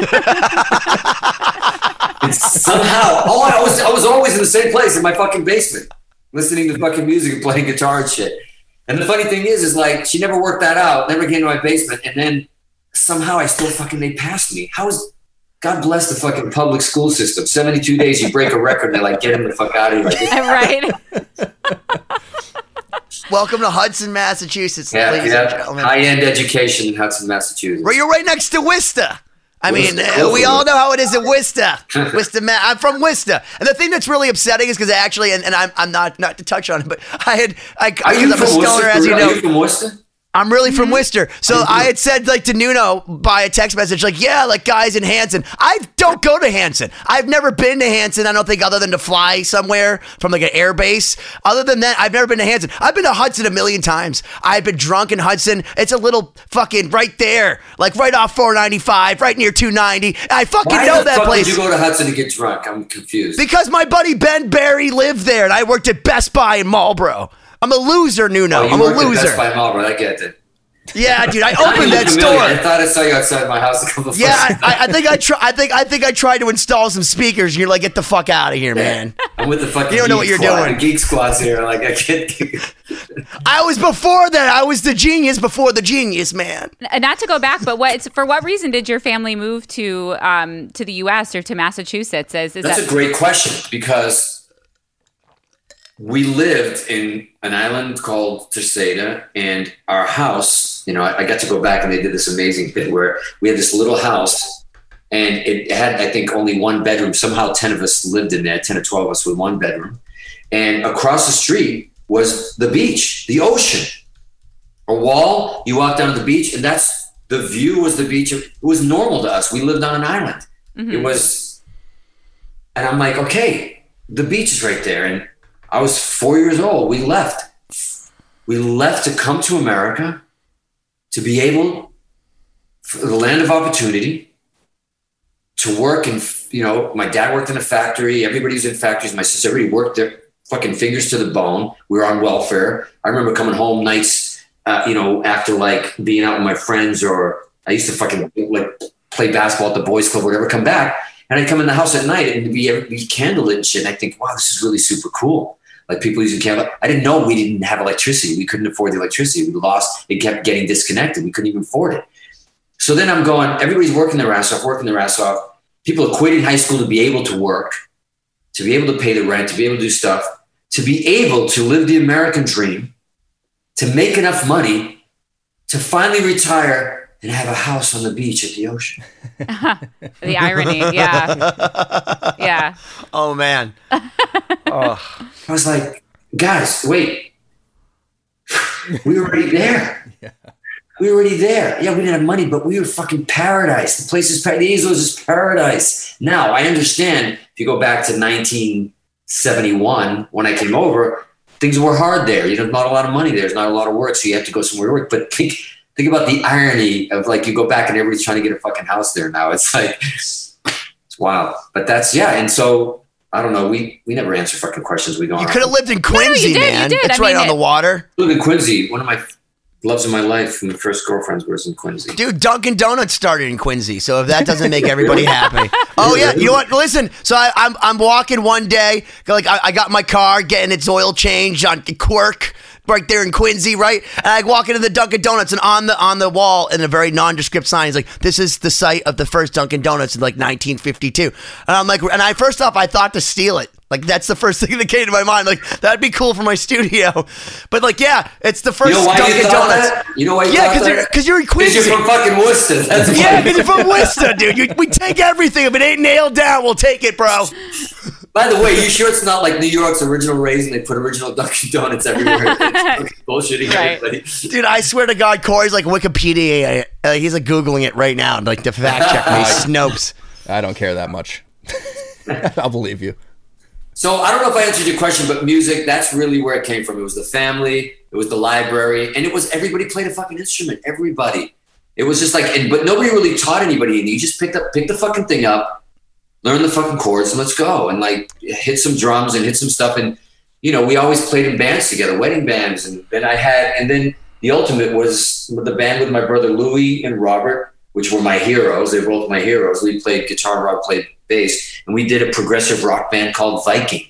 Speaker 2: And somehow, oh, I was I was always in the same place in my fucking basement, listening to fucking music and playing guitar and shit. And the funny thing is, is like she never worked that out, never came to my basement, and then somehow I still fucking they passed me. How is God bless the fucking public school system. seventy-two days, you break a record, and they're like, get him the fuck out of here.
Speaker 3: Right.
Speaker 5: Welcome to Hudson, Massachusetts,
Speaker 2: Yeah,
Speaker 5: ladies and
Speaker 2: yeah.
Speaker 5: gentlemen.
Speaker 2: High-end education in Hudson, Massachusetts.
Speaker 5: Well, you're right next to Worcester. I mean,
Speaker 2: Worcester.
Speaker 5: uh, we all know how it is in Worcester. Worcester, Ma- I'm from Worcester, and the thing that's really upsetting is because actually, and, and I'm, I'm not not to touch on it, but I had, I,
Speaker 2: Are
Speaker 5: because
Speaker 2: you
Speaker 5: I'm
Speaker 2: from
Speaker 5: a stoner,
Speaker 2: Worcester?
Speaker 5: as you
Speaker 2: Are
Speaker 5: know.
Speaker 2: you from Worcester?
Speaker 5: I'm really from Worcester. So I had said like to Nuno by a text message, like, yeah, like guys in Hanson. I don't go to Hanson. I've never been to Hanson. I don't think other than to fly somewhere from like an air base. Other than that, I've never been to Hanson. I've been to Hudson a million times. I've been drunk in Hudson. It's a little fucking right there, like right off four ninety-five, right near two ninety. I fucking
Speaker 2: Why
Speaker 5: know
Speaker 2: the
Speaker 5: that
Speaker 2: fuck
Speaker 5: place.
Speaker 2: did you go to Hudson to get drunk? I'm confused.
Speaker 5: Because my buddy Ben Barry lived there and I worked at Best Buy in Marlboro. I'm a loser, Nuno.
Speaker 2: Oh, you
Speaker 5: I'm a
Speaker 2: worked at
Speaker 5: loser.
Speaker 2: Best Buy Marlboro. I get it.
Speaker 5: Yeah, dude, I
Speaker 2: Now
Speaker 5: opened
Speaker 2: you
Speaker 5: that
Speaker 2: look familiar. I
Speaker 5: store.
Speaker 2: thought I saw you outside my house a couple of
Speaker 5: Yeah,
Speaker 2: times.
Speaker 5: I, I think I try. I think I think I tried to install some speakers. And you're like, get the fuck out of here, man.
Speaker 2: I'm with the fucking
Speaker 5: You don't know
Speaker 2: geek
Speaker 5: what you're
Speaker 2: squad.
Speaker 5: doing.
Speaker 2: The geek squad's here. Like I can't.
Speaker 5: I was before that. I was the genius before the genius, man.
Speaker 3: And not to go back, but what for what reason did your family move to um, to the U S or to Massachusetts? Is, is
Speaker 2: That's
Speaker 3: that
Speaker 2: a great question because we lived in an island called Terceda, and our house, you know, I, I got to go back and they did this amazing bit where we had this little house and it had, I think, only one bedroom. Somehow ten of us lived in there, ten or twelve of us with one bedroom. And across the street was the beach, the ocean. A wall, you walk down to the beach, and that's the view was the beach. It was normal to us. We lived on an island.
Speaker 3: Mm-hmm.
Speaker 2: It was, and I'm like, okay, the beach is right there. And I was four years old. We left. We left to come to America to be able, for the land of opportunity, to work. And, you know, my dad worked in a factory. Everybody was in factories. My sister, everybody worked their fucking fingers to the bone. We were on welfare. I remember coming home nights, uh, you know, after like being out with my friends, or I used to fucking like play basketball at the boys club or whatever, come back. And I'd come in the house at night and be, be candlelit and shit. And I think, wow, this is really super cool. Like people using candle. I didn't know we didn't have electricity. We couldn't afford the electricity. We lost. It kept getting disconnected. We couldn't even afford it. So then I'm going, everybody's working their ass off, working their ass off. People are quitting high school to be able to work, to be able to pay the rent, to be able to do stuff, to be able to live the American dream, to make enough money, to finally retire and have a house on the beach at the ocean.
Speaker 3: the irony? Yeah, yeah.
Speaker 5: Oh man. Oh.
Speaker 2: I was like, guys, wait. We were already there.
Speaker 4: Yeah.
Speaker 2: We were already there. Yeah, we didn't have money, but we were fucking paradise. The place is paradise. The Azores is paradise. Now, I understand if you go back to nineteen seventy-one, when I came over, things were hard there. You know, not a lot of money there. There's not a lot of work, so you have to go somewhere to work. But think, think about the irony of like you go back and everybody's trying to get a fucking house there now. It's like, it's wild. But that's, yeah. And so I don't know. We we never answer fucking questions. We go.
Speaker 5: You
Speaker 2: on.
Speaker 5: could have lived in Quincy,
Speaker 3: you did, you
Speaker 5: man.
Speaker 3: did.
Speaker 5: It's
Speaker 3: I
Speaker 5: right
Speaker 3: mean,
Speaker 5: on the
Speaker 3: it-
Speaker 5: water.
Speaker 2: I live in Quincy. One of my loves of my life, my first girlfriends was in Quincy.
Speaker 5: Dude, Dunkin' Donuts started in Quincy, so if that doesn't make everybody happy. Oh yeah, you know what? Listen, so I, I'm I'm walking one day, like I, I got my car, getting its oil changed on Quirk, right there in Quincy, right? And I walk into the Dunkin' Donuts, and on the on the wall, in a very nondescript sign, is like, "This is the site of the first Dunkin' Donuts in like nineteen fifty-two." And I'm like, and I first off, I thought to steal it. Like, that's the first thing that came to my mind. Like, that'd be cool for my studio. But like, yeah, it's the first
Speaker 2: You know why
Speaker 5: Dunkin'
Speaker 2: you thought
Speaker 5: Donuts.
Speaker 2: that? You know why you
Speaker 5: Yeah,
Speaker 2: thought
Speaker 5: because
Speaker 2: that?
Speaker 5: you're, 'cause you're in Quincy.
Speaker 2: Because you're from fucking Worcester. That's why.
Speaker 5: Yeah, because you're from Worcester, dude. You, we take everything. If it ain't nailed down, we'll take it, bro.
Speaker 2: By the way, you sure it's not like New York's original Rays and they put original Dunkin' Donuts everywhere? It's bullshitting
Speaker 3: Right.
Speaker 2: everybody.
Speaker 5: Dude, I swear to God, Corey's like Wikipedia. Uh, he's like Googling it right now, like to fact check me. Snopes.
Speaker 4: I don't care that much. I'll believe you.
Speaker 2: So I don't know if I answered your question, but music, that's really where it came from. It was the family, it was the library, and it was everybody played a fucking instrument. Everybody. It was just like, and, but nobody really taught anybody. And you just picked up, pick the fucking thing up, learn the fucking chords, and let's go. And like hit some drums and hit some stuff. And, you know, we always played in bands together, wedding bands. And then I had, and then the ultimate was the band with my brother Louie and Robert, which were my heroes. They were both my heroes. Louie played guitar, Rob played bass, and we did a progressive rock band called Viking.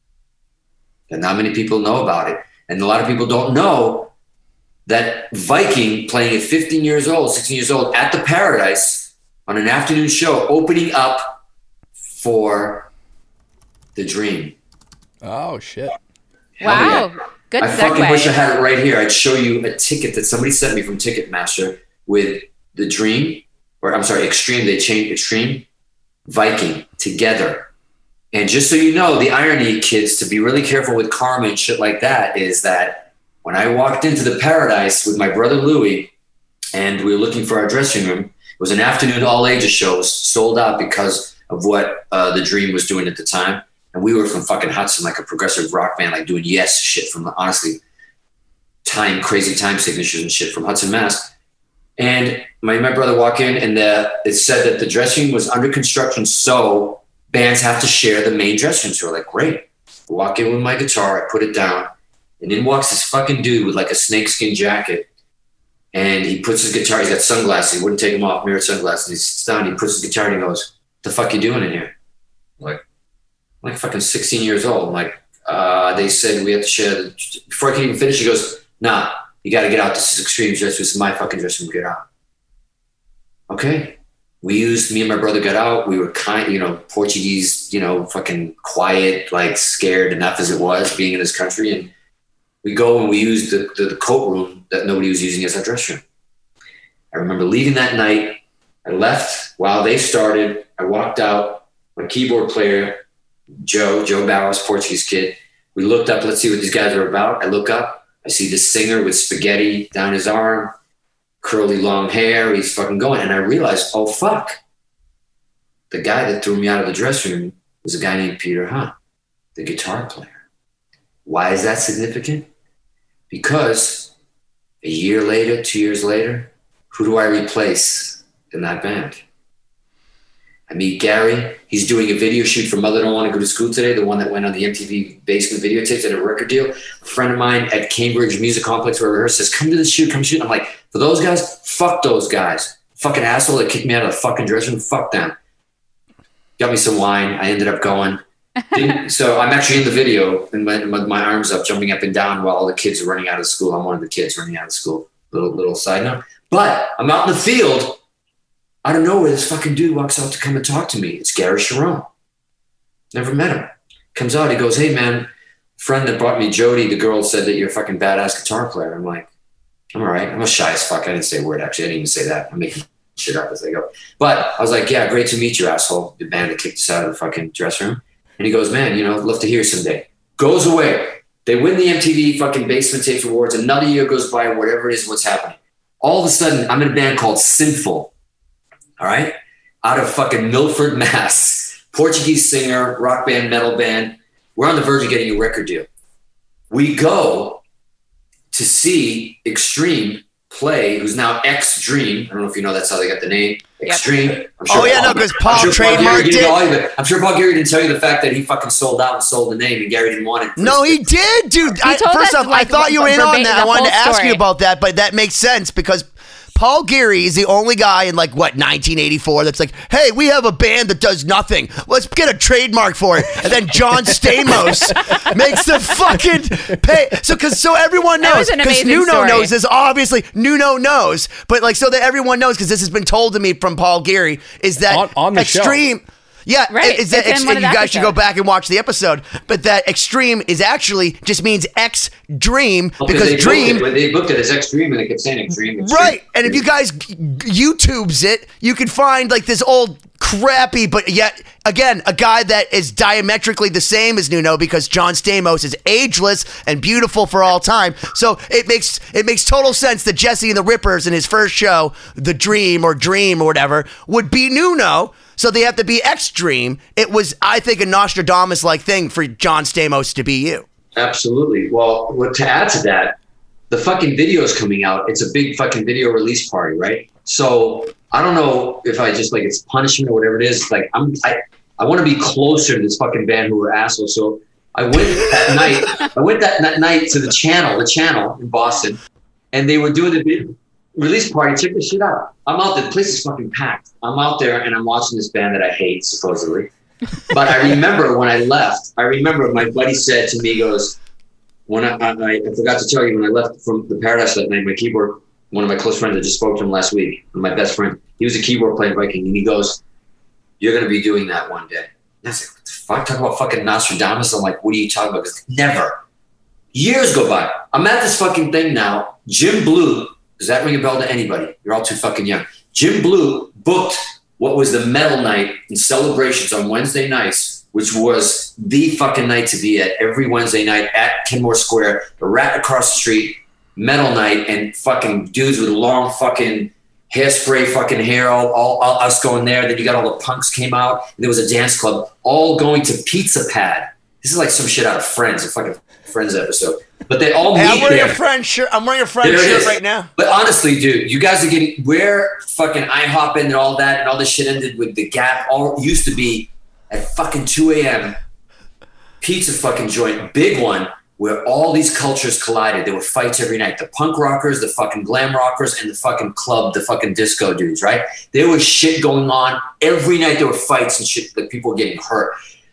Speaker 2: And not many people know about it. And a lot of people don't know that Viking, playing at fifteen years old, sixteen years old, at the Paradise on an afternoon show, opening up for The Dream.
Speaker 4: Oh, shit.
Speaker 2: Hell
Speaker 3: Wow.
Speaker 2: yeah.
Speaker 3: Good
Speaker 2: I
Speaker 3: segue.
Speaker 2: fucking wish I had it right here. I'd show you a ticket that somebody sent me from Ticketmaster with The Dream, or I'm sorry, Extreme. They changed Extreme, Viking together. And just so you know, the irony, kids, to be really careful with karma and shit like that, is that when I walked into the Paradise with my brother Louie and we were looking for our dressing room, it was an afternoon all ages show. It was sold out because of what uh, The Dream was doing at the time. And we were from fucking Hudson, like a progressive rock band, like doing Yes shit from, honestly, time, crazy time signatures and shit from Hudson, Mass. And my, my brother walked in, and the, it said that the dressing room was under construction, so bands have to share the main dressing room. So we're like, great. I walk in with my guitar, I put it down, and in walks this fucking dude with like a snakeskin jacket. And he puts his guitar, he's got sunglasses, he wouldn't take them off, mirrored sunglasses. And he sits down, he puts his guitar, and he goes, what the fuck you doing in here? I'm like, I'm like fucking sixteen years old. I'm like, uh, they said we have to share the, before I can even finish, he goes, nah, you got to get out. This is Extreme dress. This is my fucking dress room. Get out. Okay. We used, me and my brother got out. We were kind, you know, Portuguese, you know, fucking quiet, like scared enough as it was being in this country. And we go and we used the, the, the coat room that nobody was using as our dress room. I remember leaving that night. I left while they started. I walked out. My keyboard player, Joe, Joe Bowers, Portuguese kid. We looked up, let's see what these guys are about. I look up. I see this singer with spaghetti down his arm, curly long hair. He's fucking going. And I realized, oh, fuck. The guy that threw me out of the dressing room was a guy named Peter Hunt, the guitar player. Why is that significant? Because a year later, two years later, who do I replace in that band? I meet Gary. He's doing a video shoot for Mother Don't Want to Go to School Today, the one that went on the M T V basement videotapes at a record deal. A friend of mine at Cambridge Music Complex where I rehearse says, come to the shoot, come shoot. I'm like, for those guys, fuck those guys. Fucking asshole that kicked me out of the fucking dressing room, fuck them. Got me some wine. I ended up going. Didn't, so I'm actually in the video and my, my, my arms up, jumping up and down while all the kids are running out of school. I'm one of the kids running out of school. Little, little side note. But I'm out in the field. Out of nowhere, this fucking dude walks out to come and talk to me. It's Gary Sharon. Never met him. Comes out, he goes, hey man, friend that brought me Jody, the girl said that you're a fucking badass guitar player. I'm like, I'm all right. I'm a shy as fuck. I didn't say a word, actually. I didn't even say that. I'm making shit up as I go. But I was like, yeah, great to meet you, asshole. The band that kicked us out of the fucking dressing room. And he goes, man, you know, love to hear you someday. Goes away. They win the M T V fucking Basement Tapes Awards. Another year goes by, whatever it is, what's happening. All of a sudden, I'm in a band called Sinful. All right? Out of fucking Milford, Mass. Portuguese singer, rock band, metal band. We're on the verge of getting a record deal. We go to see Extreme play, who's now X Dream. I don't know if you know that's how they got the name. Extreme.
Speaker 3: Yep.
Speaker 2: I'm sure
Speaker 5: Oh, yeah,
Speaker 2: Paul,
Speaker 5: no, 'cause Paul
Speaker 2: I'm sure
Speaker 5: trademarked
Speaker 2: Gary didn't
Speaker 5: it.
Speaker 2: tell you, but I'm sure Paul Gary didn't tell you the fact that he fucking sold out and sold the name, and Gary didn't want it.
Speaker 5: No, he did, dude. I,
Speaker 3: told
Speaker 5: first
Speaker 3: us,
Speaker 5: off, I
Speaker 3: like,
Speaker 5: thought you were in
Speaker 3: verba-
Speaker 5: on that.
Speaker 3: the
Speaker 5: I wanted to
Speaker 3: whole
Speaker 5: ask
Speaker 3: story.
Speaker 5: you about that, but that makes sense because Paul Geary is the only guy in like what nineteen eighty-four that's like, hey, we have a band that does nothing. Let's get a trademark for it. And then John Stamos makes the fucking pay. So because so everyone
Speaker 3: That
Speaker 5: knows
Speaker 3: was an
Speaker 5: because
Speaker 3: amazing
Speaker 5: Nuno
Speaker 3: story.
Speaker 5: knows this. Obviously, Nuno knows, but like so that everyone knows because this has been told to me from Paul Geary is that
Speaker 4: On- on the show.
Speaker 5: extreme. Yeah,
Speaker 3: Right.
Speaker 5: Is that
Speaker 3: It's in
Speaker 5: ex-
Speaker 3: one of
Speaker 5: you
Speaker 3: the
Speaker 5: guys should go
Speaker 3: episodes.
Speaker 5: back and watch the episode. But that extreme is actually just means X dream
Speaker 2: Well,
Speaker 5: because
Speaker 2: they
Speaker 5: dream.
Speaker 2: booked it, they booked it as Extreme, and they kept saying Extreme. extreme.
Speaker 5: Right. And if you guys g- YouTubes it, you can find like this old crappy, but yet again, a guy that is diametrically the same as Nuno because John Stamos is ageless and beautiful for all time. So it makes it makes total sense that Jesse and the Rippers in his first show, The Dream or Dream or whatever, would be Nuno. So they have to be Extreme. It was, I think, a Nostradamus-like thing for John Stamos to be you.
Speaker 2: Absolutely. Well, what, to add to that, the fucking video is coming out. It's a big fucking video release party, right? So I don't know if I just like it's punishment or whatever it is. It's like I'm, I, I want to be closer to this fucking band who were assholes. So I went that night. I went that, that night to the channel, the channel in Boston, and they were doing the big release party. Check this shit out. I'm out there. The place is fucking packed. I'm out there and I'm watching this band that I hate, supposedly. But I remember when I left, I remember my buddy said to me, he goes, when I, I, I forgot to tell you, when I left from the Paradise that night, my keyboard, one of my close friends, I just spoke to him last week, my best friend, he was a keyboard player in Viking, and he goes, you're going to be doing that one day. And I was like, what the fuck? Talk about fucking Nostradamus. I'm like, what are you talking about? Because never. Years go by. I'm at this fucking thing now. Jim Blue, does that ring a bell to anybody? You're all too fucking young. Jim Blue booked what was the metal night and celebrations on Wednesday nights, which was the fucking night to be at every Wednesday night at Kenmore Square, the rat across the street, metal night, and fucking dudes with long fucking hairspray fucking hair, all, all, all us going there. Then you got all the punks came out, and there was a dance club, all going to Pizza Pad. This is like some shit out of Friends, a fucking Friends episode. But they all
Speaker 5: Hey,
Speaker 2: meet
Speaker 5: I'm wearing
Speaker 2: there.
Speaker 5: a friend shirt. I'm wearing a friend
Speaker 2: There it
Speaker 5: shirt
Speaker 2: is.
Speaker 5: right now.
Speaker 2: But honestly, dude, you guys are getting where fucking IHOP and all that and all this shit ended with the Gap. All used to be at fucking two a.m. pizza fucking joint, big one, where all these cultures collided. There were fights every night. The punk rockers, the fucking glam rockers, and the fucking club, the fucking disco dudes, right? There was shit going on every night. There were fights and shit. Like people were getting hurt.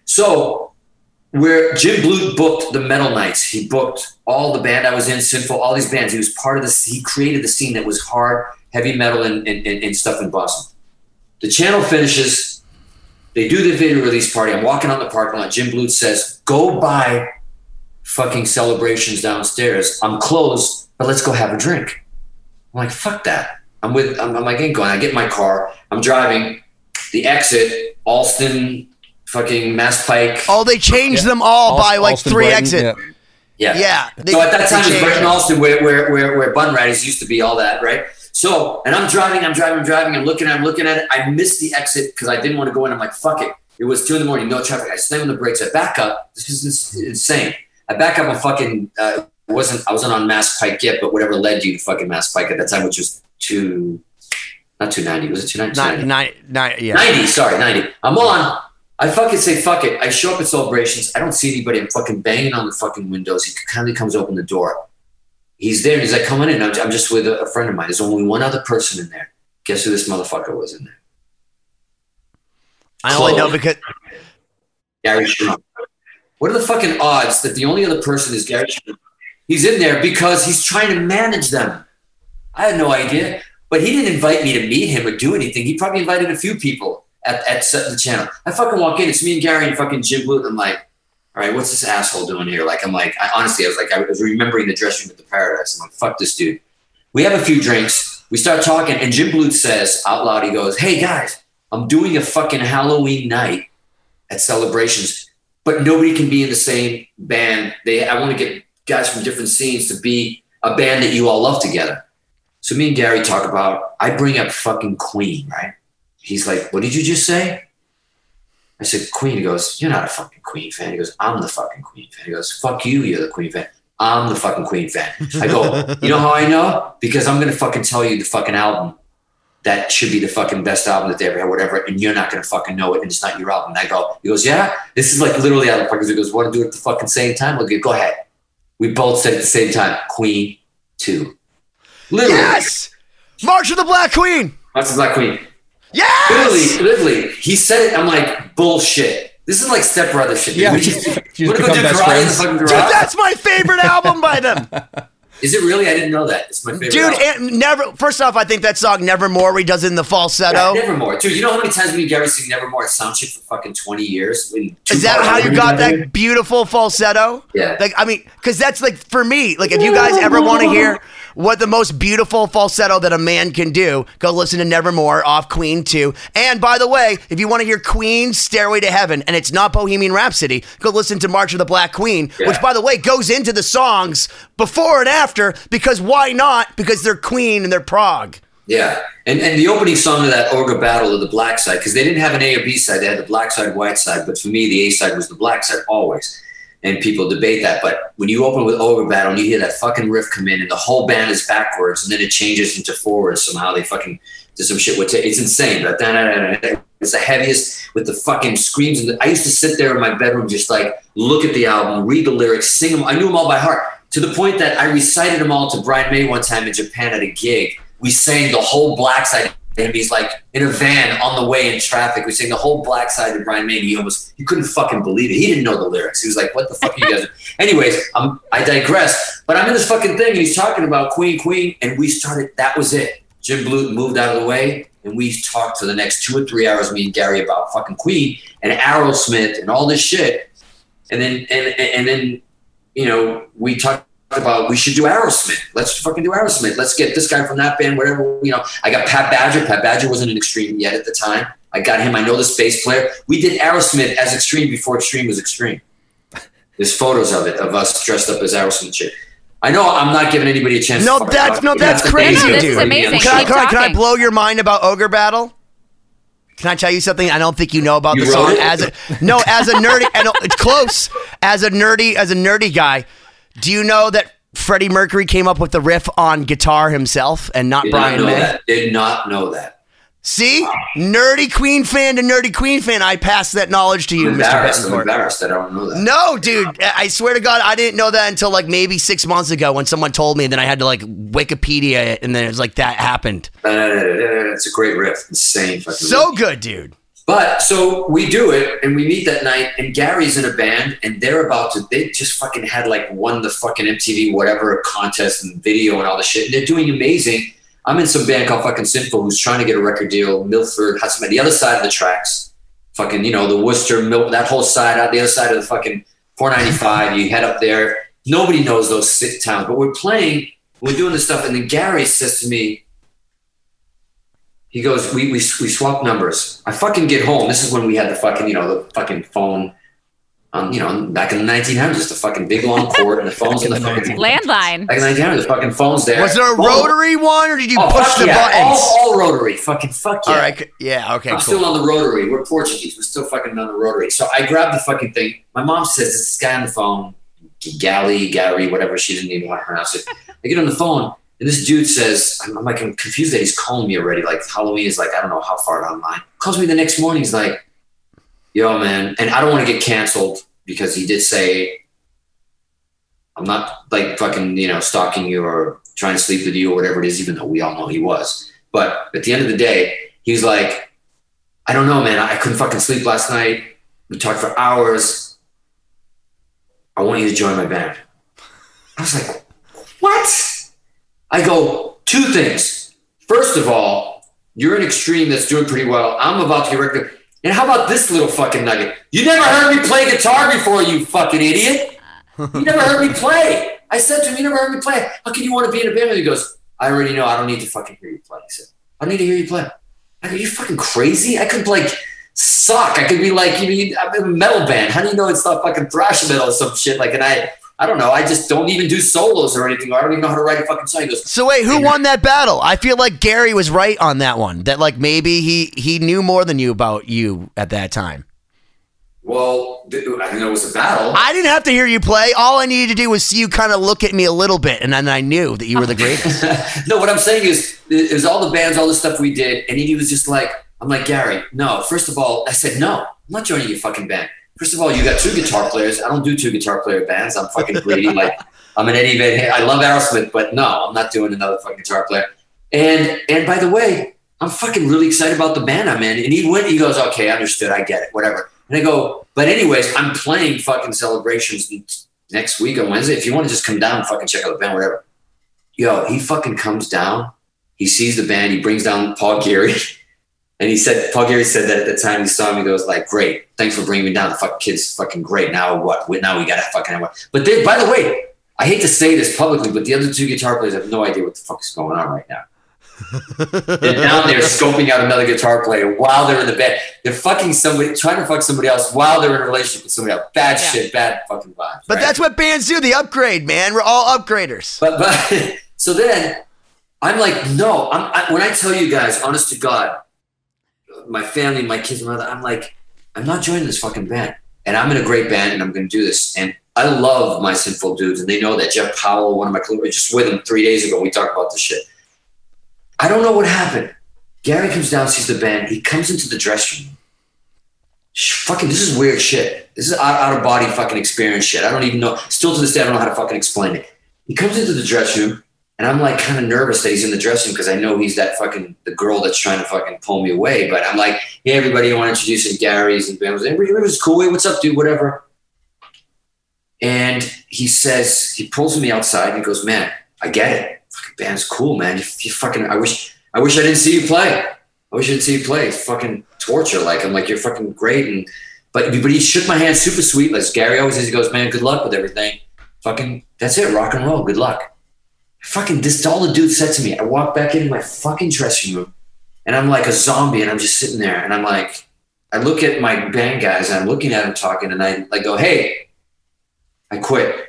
Speaker 2: So where Jim Blue booked the metal nights, he booked all the band I was in, Sinful, all these bands. He was part of this. He created the scene that was hard, heavy metal, and, and, and stuff in Boston. The channel finishes. They do the video release party. I'm walking on the parking lot. Jim Blue says, go buy fucking Celebrations downstairs. I'm closed, but let's go have a drink. I'm like, fuck that. I'm with, I'm, I'm like, ain't going. I get in my car. I'm driving. The exit, Alston, fucking Mass Pike.
Speaker 5: Oh, they changed
Speaker 4: Yeah.
Speaker 5: them all by
Speaker 4: Alston-
Speaker 5: like
Speaker 4: Alston
Speaker 5: three
Speaker 4: Brighton,
Speaker 5: exit.
Speaker 4: yeah.
Speaker 2: Yeah.
Speaker 5: Yeah. They-
Speaker 2: so at that
Speaker 5: they
Speaker 2: time, it was
Speaker 5: changed
Speaker 2: Brighton
Speaker 5: it.
Speaker 2: Alston, where where where where Bun Riders used to be, all that, right? So, and I'm driving, I'm driving, I'm driving, I'm looking at, I'm looking at it. I missed the exit because I didn't want to go in. I'm like, fuck it. It was two in the morning, no traffic. I slam on the brakes. I back up. This is insane. I back up on fucking. Uh, wasn't I wasn't on Mass Pike yet, but whatever led you to fucking Mass Pike at that time, which was two, not two ninety. Was it two ninety?
Speaker 5: Nine, nine, nine, yeah.
Speaker 2: ninety, sorry, ninety. I'm on. I fucking say fuck it. I show up at Celebrations. I don't see anybody. I'm fucking banging on the fucking windows. He kindly comes open the door. He's there and he's like, come on in. I'm, I'm just with a, a friend of mine. There's only one other person in there. Guess who this motherfucker was in there?
Speaker 5: I only know
Speaker 2: Close.
Speaker 5: because
Speaker 2: Gary Schrum. What are the fucking odds that the only other person is Gary Schrum? He's in there because he's trying to manage them. I had no idea. But he didn't invite me to meet him or do anything. He probably invited a few people at, at the channel. I fucking walk in. It's me and Gary and fucking Jim Blue. I'm like, all right, what's this asshole doing here? Like, I'm like, I, honestly, I was like, I was remembering the dressing room at the Paradise. I'm like, fuck this dude. We have a few drinks. We start talking. And Jim Blue says out loud, he goes, hey, guys, I'm doing a fucking Halloween night at Celebrations, but nobody can be in the same band. They, I want to get guys from different scenes to be a band that you all love together. So me and Gary talk about, I bring up fucking Queen, right? He's like, what did you just say? I said, Queen. He goes, you're not a fucking Queen fan. He goes, I'm the fucking Queen fan. He goes, fuck you, you're the Queen fan. I'm the fucking Queen fan. I go, you know how I know? Because I'm going to fucking tell you the fucking album that should be the fucking best album that they ever had, whatever, and you're not gonna fucking know it, and it's not your album. And I go, he goes, yeah, this is like literally out of the fuckers. He goes, want to do it at the fucking same time? I'll go, go ahead. We both said at the same time, Queen two. Literally.
Speaker 5: Yes! March of the Black Queen!
Speaker 2: March of the Black Queen.
Speaker 5: Yes!
Speaker 2: Literally, literally. He said it, I'm like, bullshit. This is like Step Brother shit.
Speaker 4: Yeah,
Speaker 2: we
Speaker 4: we
Speaker 2: just,
Speaker 4: just,
Speaker 2: wanna
Speaker 4: just
Speaker 2: go
Speaker 4: become
Speaker 2: do
Speaker 4: best
Speaker 2: karate in the
Speaker 4: friends.
Speaker 2: fucking
Speaker 5: Dude,
Speaker 2: garage?
Speaker 5: that's my favorite album by them.
Speaker 2: Is it really? I didn't know that. It's my favorite
Speaker 5: Dude,
Speaker 2: album.
Speaker 5: and never. First off, I think that song "Nevermore" where he does it in the falsetto.
Speaker 2: Yeah, Nevermore. Dude, you know how many times me and Gary sing Nevermore at Soundcheck for fucking twenty years? When
Speaker 5: Is that how you got that beautiful falsetto?
Speaker 2: Yeah.
Speaker 5: Like, I mean, because that's like, for me, like, if you guys ever want to hear what the most beautiful falsetto that a man can do, go listen to Nevermore off Queen two. And by the way, if you want to hear Queen's Stairway to Heaven, and it's not Bohemian Rhapsody, go listen to March of the Black Queen,
Speaker 2: Yeah.
Speaker 5: which, by the way, goes into the songs before and after, because why not? Because they're Queen and they're prog.
Speaker 2: Yeah. And and the opening song of that Ogre Battle of the Black Side, because they didn't have an A or B side, they had the black side, white side, but for me, the A side was the black side always. And people debate that. But when you open with Ogre Battle and you hear that fucking riff come in and the whole band is backwards and then it changes into forwards somehow, they fucking do some shit with it. It's insane. But it's the heaviest with the fucking screams. And I used to sit there in my bedroom, just like look at the album, read the lyrics, sing them. I knew them all by heart, to the point that I recited them all to Brian May one time in Japan at a gig. We sang the whole Black Side. And he's like in a van on the way in traffic. We sang the whole Black Side to Brian May. And he almost, he couldn't fucking believe it. He didn't know the lyrics. He was like, what the fuck are you guys doing? Anyways, um, I digress. But I'm in this fucking thing and he's talking about Queen, Queen. And we started, that was it. Jim Blute moved out of the way. And we talked for the next two or three hours, me and Gary, about fucking Queen and Aerosmith and all this shit. And then, and, and then, you know, we talked about we should do Aerosmith. Let's fucking do Aerosmith. Let's get this guy from that band, whatever. You know, I got Pat Badger. Pat Badger wasn't an Extreme yet at the time. I got him. I know the bass player. We did Aerosmith as Extreme before Extreme was Extreme. There's photos of it, of us dressed up as Aerosmith shit. I know I'm not giving anybody a chance.
Speaker 5: No,
Speaker 2: to
Speaker 5: that's no, that's
Speaker 2: the
Speaker 5: crazy,
Speaker 3: No, no, this
Speaker 5: dude.
Speaker 3: is amazing.
Speaker 5: Can I,
Speaker 3: Keep
Speaker 5: can, I, can I
Speaker 3: talking.
Speaker 5: blow your mind about Ogre Battle? Can I tell you something I don't think you know about
Speaker 2: You
Speaker 5: the
Speaker 2: wrote
Speaker 5: song?
Speaker 2: it?
Speaker 5: As a no, as a nerdy, I know, it's close. As a nerdy, as a nerdy guy, do you know that Freddie Mercury came up with the riff on guitar himself and not
Speaker 2: Did
Speaker 5: Brian
Speaker 2: not know
Speaker 5: May?
Speaker 2: that. Did not know that.
Speaker 5: See, nerdy Queen fan to nerdy Queen fan, I pass that knowledge to you,
Speaker 2: I'm
Speaker 5: Mister
Speaker 2: embarrassed. I'm
Speaker 5: Betancourt.
Speaker 2: embarrassed that I don't know that.
Speaker 5: No, dude, I swear to God, I didn't know that until like maybe six months ago when someone told me, and then I had to like Wikipedia it, and then it was like that happened.
Speaker 2: It's a great riff. Insane fucking
Speaker 5: So
Speaker 2: riff.
Speaker 5: good, dude.
Speaker 2: But so we do it and we meet that night and Gary's in a band and they're about to, they just fucking had like won the fucking M T V, whatever contest and video and all the shit. And they're doing amazing. I'm in some band called fucking Sinful who's trying to get a record deal. Milford, Hudson, the other side of the tracks, fucking, you know, the Worcester, Mil- that whole side out the other side of the fucking four ninety-five. You head up there. Nobody knows those sick towns, but we're playing, we're doing this stuff. And then Gary says to me, he goes, we, we we swap numbers. I fucking get home. This is when we had the fucking, you know, the fucking phone, um, you know, back in the nineteen hundreds, the fucking big long cord and the phones in the fucking
Speaker 3: Landline.
Speaker 2: back in the nineteen hundreds, the fucking phones there.
Speaker 5: Was there a
Speaker 2: Whoa.
Speaker 5: rotary one, or did you
Speaker 2: Oh,
Speaker 5: push
Speaker 2: fuck
Speaker 5: the
Speaker 2: yeah.
Speaker 5: buttons?
Speaker 2: All, all rotary. Fucking fuck yeah.
Speaker 5: All right, c- yeah, okay,
Speaker 2: I'm
Speaker 5: cool.
Speaker 2: still on the rotary. We're Portuguese. We're still fucking on the rotary. So I grab the fucking thing. My mom says, it's this guy on the phone, Gally, Gary, whatever. She didn't even know how to pronounce it. I get on the phone. And this dude says, I'm, I'm like, I'm confused that he's calling me already. Like Halloween is like, I don't know how far down the line. Calls me the next morning. He's like, yo, man. And I don't want to get canceled because he did say, I'm not like fucking, you know, stalking you or trying to sleep with you or whatever it is, even though we all know he was. But at the end of the day, he was like, I don't know, man. I couldn't fucking sleep last night. We talked for hours. I want you to join my band. I was like, what? I go, two things. First of all, you're an Extreme that's doing pretty well. I'm about to get record. And how about this little fucking nugget? You never heard me play guitar before, you fucking idiot. You never heard me play. I said to him, you never heard me play. How can you want to be in a band? And he goes, I already know. I don't need to fucking hear you play. He said, I don't need to hear you play. I go, you fucking crazy? I could like suck. I could be like, you know, I'm in a metal band. How do you know it's not fucking thrash metal or some shit? Like, and I... I don't know. I just don't even do solos or anything. I don't even know how to write a fucking song. He goes,
Speaker 5: So wait, who won that battle? I feel like Gary was right on that one. That like maybe he he knew more than you about you at that time.
Speaker 2: Well, th- I didn't know it was a battle.
Speaker 5: I didn't have to hear you play. All I needed to do was see you kind of look at me a little bit, and then I knew that you were the greatest.
Speaker 2: No, what I'm saying is, it was all the bands, all the stuff we did, and he was just like, I'm like, Gary, no. First of all, I said, no, I'm not joining your fucking band. First of all, you got two guitar players. I don't do two guitar player bands. I'm fucking greedy. Like, I'm an Eddie Van Halen. I love Aerosmith, but no, I'm not doing another fucking guitar player. And and by the way, I'm fucking really excited about the band I'm in. And he went, he goes, okay, understood. I get it, whatever. And I go, but anyways, I'm playing fucking Celebrations next week on Wednesday. If you want to just come down and fucking check out the band, whatever. Yo, he fucking comes down. He sees the band. He brings down Paul Geary. And he said, Paul Geary said that at the time he saw him, he goes like, great. Thanks for bringing me down. The fucking kid's fucking great. Now what? Now we got to fucking what? But they, by the way, I hate to say this publicly, but the other two guitar players have no idea what the fuck is going on right now. They're down there scoping out another guitar player while they're in the bed. They're fucking somebody, trying to fuck somebody else while they're in a relationship with somebody else. Bad yeah. shit, bad fucking vibes.
Speaker 5: But right? That's what bands do. They upgrade, man. We're all upgraders.
Speaker 2: But, but so then I'm like, no, I'm, I, when I tell you guys, honest to God, my family, my kids, my mother, I'm like, I'm not joining this fucking band. And I'm in a great band and I'm going to do this. And I love my Sinful Dudes. And they know that. Jeff Powell, one of my colleagues, just with him three days ago, we talked about this shit. I don't know what happened. Gary comes down, sees the band. He comes into the dressing room. Fucking, this is weird shit. This is out, out of body fucking experience shit. I don't even know. Still to this day, I don't know how to fucking explain it. He comes into the dressing room, and I'm like kind of nervous that he's in the dressing room because I know he's that fucking, the girl that's trying to fucking pull me away. But I'm like, hey, everybody, I want to introduce you to Gary's. And band was, everybody was cool. Hey, what's up, dude? Whatever. And he says, he pulls me outside and he goes, man, I get it. Fucking band's cool, man. You, you fucking, I wish, I wish I didn't see you play. I wish I didn't see you play. It's fucking torture. Like, I'm like, you're fucking great. And, but, but he shook my hand super sweet. Like Gary always is. He goes, man, good luck with everything. Fucking, that's it. Rock and roll. Good luck. Fucking, this is all the dude said to me. I walk back into my fucking dressing room and I'm like a zombie and I'm just sitting there and I'm like, I look at my band guys and I'm looking at them talking and I like go, hey, I quit.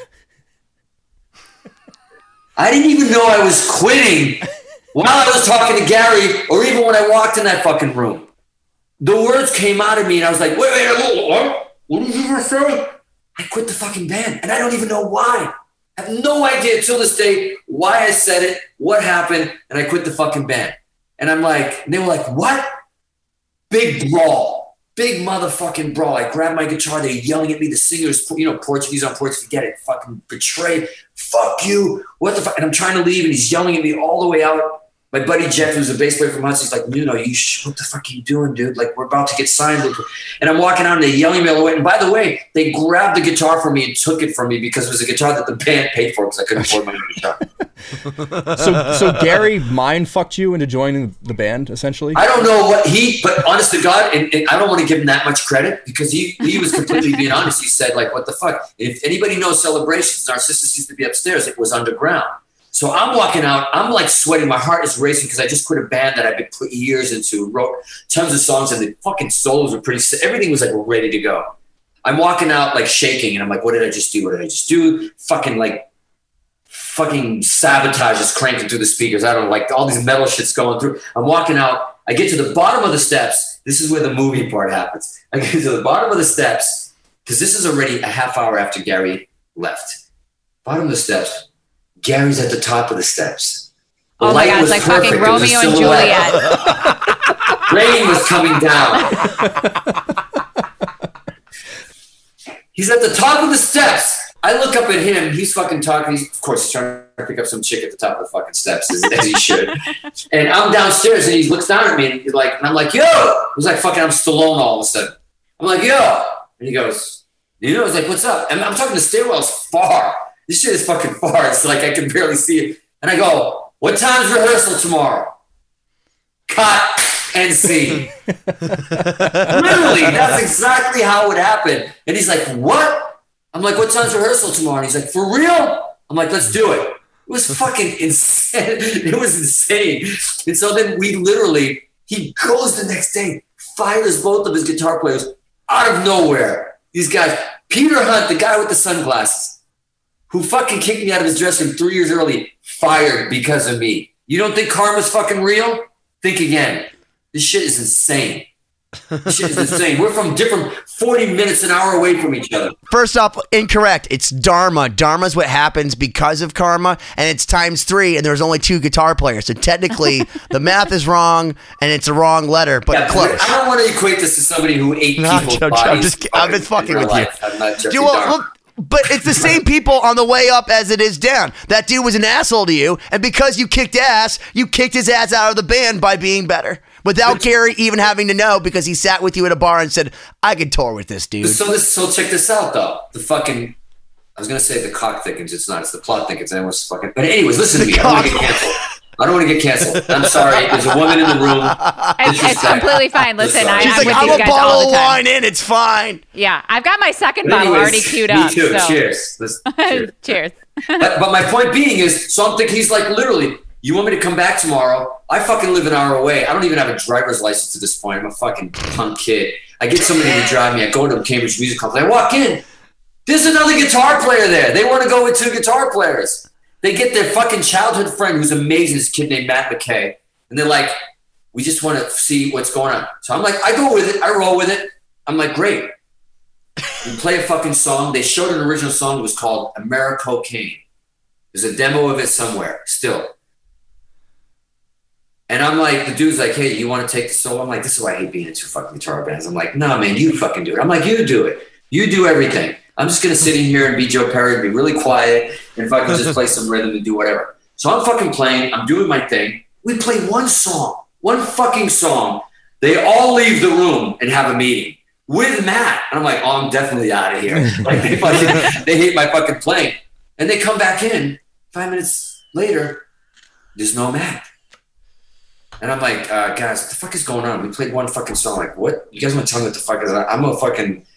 Speaker 2: I didn't even know I was quitting while I was talking to Gary or even when I walked in that fucking room. The words came out of me and I was like, wait, wait, what? What did you just say? I quit the fucking band and I don't even know why. I have no idea till this day why I said it, what happened, and I quit the fucking band. And I'm like, and they were like, what? Big brawl. Big motherfucking brawl. I grabbed my guitar. They're yelling at me. The singers, you know, Portuguese on Portuguese, forget it. Fucking betray. Fuck you. What the fuck? And I'm trying to leave, and he's yelling at me all the way out. My buddy Jeff, who's a bass player from Hudson, he's like, you know, you sh- what the fuck are you doing, dude? Like, we're about to get signed. And I'm walking out, and they're yelling me all the way. And by the way, they grabbed the guitar from me and took it from me because it was a guitar that the band paid for because I couldn't afford my own guitar.
Speaker 4: so, so Gary mind fucked you into joining the band, essentially?
Speaker 2: I don't know what he, but honest to God, and, and I don't want to give him that much credit because he he was completely being honest. He said, like, what the fuck? If anybody knows Celebrations, Narcissus used to be upstairs. It was underground. So I'm walking out, I'm like sweating, my heart is racing because I just quit a band that I've been put years into, wrote tons of songs, and the fucking solos were pretty, everything was like ready to go. I'm walking out like shaking, and I'm like, what did I just do? What did I just do? Fucking like, fucking sabotage is cranking through the speakers. I don't know, like all these metal shit's going through. I'm walking out, I get to the bottom of the steps. This is where the movie part happens. I get to the bottom of the steps, because this is already a half hour after Gary left. Bottom of the steps. Gary's at the top of the steps. The
Speaker 3: oh my God, it's like perfect. Fucking Romeo and Juliet.
Speaker 2: Rain was coming down. He's at the top of the steps. I look up at him. He's fucking talking. He's, of course, he's trying to pick up some chick at the top of the fucking steps, as, as he should. And I'm downstairs, and he looks down at me, and he's like, and I'm like, yo! It was like fucking I'm Stallone all of a sudden. I'm like, yo! And he goes, you know, he's like, what's up? And I'm talking the stairwell's far. This shit is fucking far. It's like I can barely see it. And I go, what time's rehearsal tomorrow? Cut and see. Literally, that's exactly how it happened. And he's like, what? I'm like, what time's rehearsal tomorrow? And he's like, for real? I'm like, let's do it. It was fucking insane. It was insane. And so then we literally, he goes the next day, fires both of his guitar players out of nowhere. These guys, Peter Hunt, the guy with the sunglasses, who fucking kicked me out of his dressing room three years early, fired because of me. You don't think karma's fucking real? Think again. This shit is insane. This shit is insane. We're from different forty minutes an hour away from each other.
Speaker 5: First off, incorrect. It's Dharma. Dharma's what happens because of karma, and it's times three, and there's only two guitar players. So technically, the math is wrong, and it's a wrong letter, but
Speaker 2: Yeah,
Speaker 5: close.
Speaker 2: I don't want to equate this to somebody who ate
Speaker 5: No,
Speaker 2: people's
Speaker 5: Joe, Joe,
Speaker 2: bodies.
Speaker 5: I'm just- I've been
Speaker 2: in
Speaker 5: fucking
Speaker 2: real
Speaker 5: with you.
Speaker 2: life. I'm not Jeffrey
Speaker 5: Do you,
Speaker 2: Dahmer.
Speaker 5: well, but it's the same people on the way up as it is down. That dude was an asshole to you, and because you kicked ass, you kicked his ass out of the band by being better. Without Gary even having to know, because he sat with you at a bar and said, I could tour with this dude.
Speaker 2: So this, so check this out though. The fucking, I was gonna say the cock thickens. It's not. It's the plot thickens. I was fucking. But anyways, listen to me. I don't want to get canceled. I don't want to get canceled. I'm sorry. There's a woman in the room.
Speaker 3: It's, it's completely fine. Listen, I,
Speaker 5: She's
Speaker 3: I'm
Speaker 5: like,
Speaker 3: with
Speaker 5: I'm
Speaker 3: these
Speaker 5: a
Speaker 3: guys all
Speaker 5: bottle
Speaker 3: the
Speaker 5: of
Speaker 3: time.
Speaker 5: wine in. It's fine.
Speaker 3: Yeah, I've got my second
Speaker 2: But
Speaker 3: bottle
Speaker 2: anyways,
Speaker 3: already queued
Speaker 2: me
Speaker 3: up.
Speaker 2: too.
Speaker 3: So.
Speaker 2: Cheers. Let's, cheers.
Speaker 3: Cheers.
Speaker 2: But, but my point being is, so I'm thinking he's like, literally, you want me to come back tomorrow? I fucking live an hour away. I don't even have a driver's license at this point. I'm a fucking punk kid. I get somebody to drive me. I go to Cambridge Music Company. I walk in. There's another guitar player there. They want to go with two guitar players. They get their fucking childhood friend who's amazing, this kid named Matt McKay. And they're like, we just want to see what's going on. So I'm like, I go with it. I roll with it. I'm like, great. We play a fucking song. They showed an original song that was called Americocaine. There's a demo of it somewhere still. And I'm like, the dude's like, hey, you want to take the solo? I'm like, this is why I hate being in two fucking guitar bands. I'm like, nah, man, you fucking do it. I'm like, you do it. You do everything. I'm just going to sit in here and be Joe Perry, be really quiet, and fucking just play some rhythm and do whatever. So I'm fucking playing. I'm doing my thing. We play one song, one fucking song. They all leave the room and have a meeting with Matt. And I'm like, oh, I'm definitely out of here. Like they fucking, they hate my fucking playing. And they come back in five minutes later. There's no Matt. And I'm like, uh, guys, what the fuck is going on? We played one fucking song. Like, what? You guys want to tell me what the fuck is that? I'm a fucking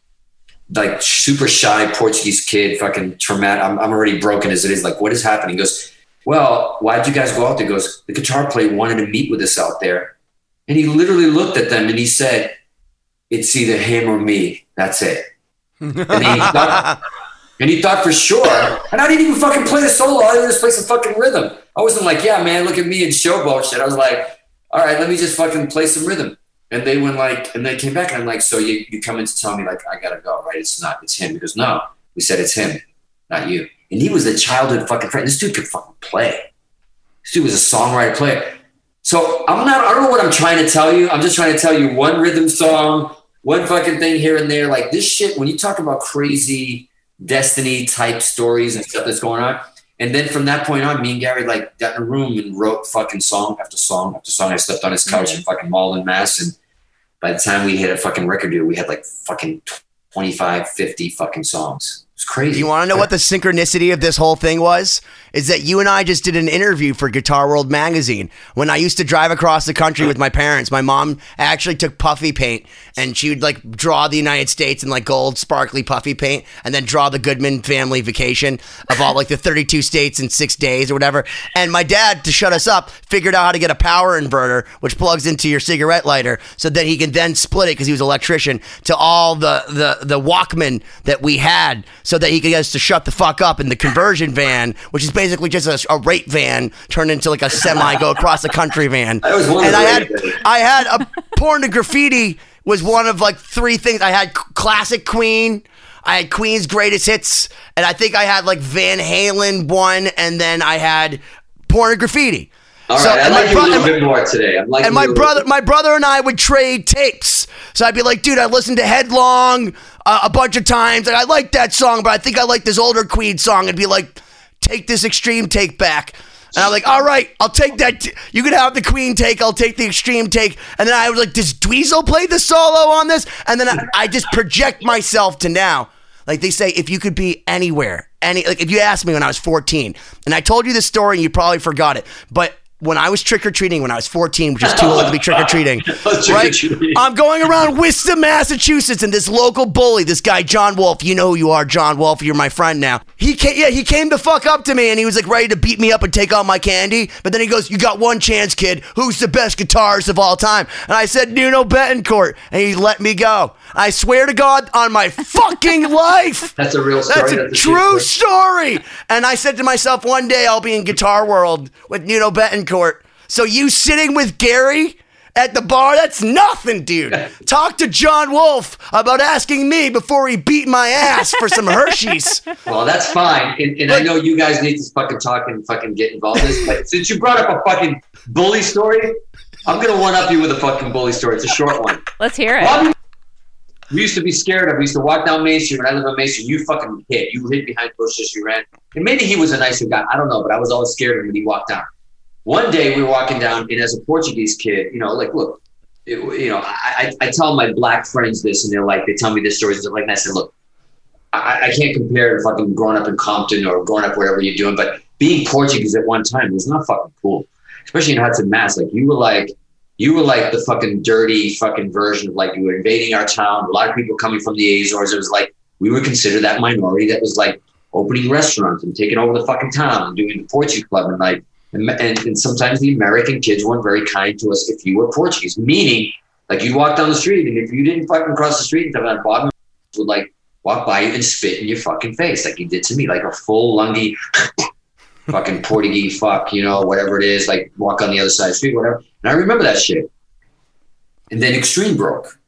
Speaker 2: like super shy Portuguese kid, fucking traumatic. I'm, I'm already broken as it is. Like, what is happening? He goes, well, why'd you guys go out there? He goes, the guitar player wanted to meet with us out there. And he literally looked at them and he said, it's either him or me. That's it. And he thought, and he thought for sure. And I didn't even fucking play the solo. I just play some fucking rhythm. I wasn't like, yeah, man, look at me and showboat shit. I was like, all right, let me just fucking play some rhythm. And they went like, and they came back and I'm like, so you, you come in to tell me like, I gotta go, right? It's not, it's him. He goes, no, we said it's him, not you. And he was a childhood fucking friend. This dude could fucking play. This dude was a songwriter player. So I'm not, I don't know what I'm trying to tell you. I'm just trying to tell you one rhythm song, one fucking thing here and there. Like this shit, when you talk about crazy destiny type stories and stuff that's going on. And then from that point on, me and Gary like got in a room and wrote fucking song after song after song. I slept on his couch mm-hmm. in fucking Malden, Mass. And by the time we hit a fucking record deal, we had like fucking twenty-five, fifty fucking songs. It's crazy.
Speaker 5: Do you want to know what the synchronicity of this whole thing was? Is that you and I just did an interview for Guitar World magazine. When I used to drive across the country with my parents, my mom actually took puffy paint and she would like draw the United States in like gold sparkly puffy paint and then draw the Goodman family vacation of all like the thirty-two states in six days or whatever. And my dad, to shut us up, figured out how to get a power inverter which plugs into your cigarette lighter so that he can then split it, because he was an electrician, to all the, the, the Walkman that we had, so that he could get us to shut the fuck up in the conversion van, which is basically just a, a rape van turned into like a semi go across the country van.
Speaker 2: I was one
Speaker 5: and
Speaker 2: of
Speaker 5: I had,
Speaker 2: those.
Speaker 5: I had a porn to graffiti was one of like three things. I had classic Queen, I had Queen's greatest hits, and I think I had like Van Halen one, and then I had porn to graffiti.
Speaker 2: All
Speaker 5: so,
Speaker 2: right, I
Speaker 5: and
Speaker 2: like
Speaker 5: my
Speaker 2: you
Speaker 5: bro-
Speaker 2: a little bit more today. I'm like
Speaker 5: and my brother, my brother and I would trade tapes. So I'd be like, dude, I listened to Headlong uh, a bunch of times, and I like that song, but I think I like this older Queen song. And be like, take this extreme take back. And I'm like, all right, I'll take that. T- you can have the Queen take, I'll take the extreme take. And then I was like, does Dweezil play the solo on this? And then I, I just project myself to now. Like they say, if you could be anywhere, any like if you asked me when I was fourteen, and I told you this story and you probably forgot it, but when I was trick-or-treating when I was fourteen, which is too old to be trick-or-treating, right? I'm going around Worcester, Massachusetts, and this local bully, this guy, John Wolf, you know who you are, John Wolf, you're my friend now. He came, yeah, he came the fuck up to me, and he was like ready to beat me up and take all my candy, but then he goes, you got one chance, kid. Who's the best guitarist of all time? And I said, Nuno Betancourt, and he let me go. I swear to God on my fucking life.
Speaker 2: That's a real story.
Speaker 5: That's a
Speaker 2: That's a
Speaker 5: true
Speaker 2: story.
Speaker 5: story. And I said to myself, one day I'll be in Guitar World with Nuno Betancourt. So you sitting with Gary at the bar, that's nothing, dude. Talk to John Wolf about asking me before he beat my ass for some Hershey's.
Speaker 2: Well, that's fine. And, and I know you guys need to fucking talk and fucking get involved in this, but since you brought up a fucking bully story, I'm going to one-up you with a fucking bully story. It's a short one.
Speaker 3: Let's hear it.
Speaker 2: Bobby, we used to be scared of. We used to walk down Main Street. When I lived on Main Street, you fucking hid. You hid behind bushes. You ran. And maybe he was a nicer guy. I don't know, but I was always scared of him when he walked down. One day we were walking down, and as a Portuguese kid, you know, like, look, it, you know, I, I, I tell my black friends this, and they're like, they tell me this stories and stuff like that. I said, look, I, I can't compare to fucking growing up in Compton or growing up wherever you're doing, but being Portuguese at one time was not fucking cool, especially in Hudson, Mass. Like, you were like, you were like the fucking dirty fucking version of, like, you were invading our town. A lot of people coming from the Azores. It was like, we were considered that minority that was like opening restaurants and taking over the fucking town and doing the Portuguese club and like, And, and, and sometimes the American kids weren't very kind to us if you were Portuguese, meaning like you walk down the street and if you didn't fucking cross the street, and Bob would like walk by you and spit in your fucking face like he did to me, like a full lungy fucking Portuguese fuck, you know, whatever it is, like walk on the other side of the street, whatever. And I remember that shit. And then Extreme broke.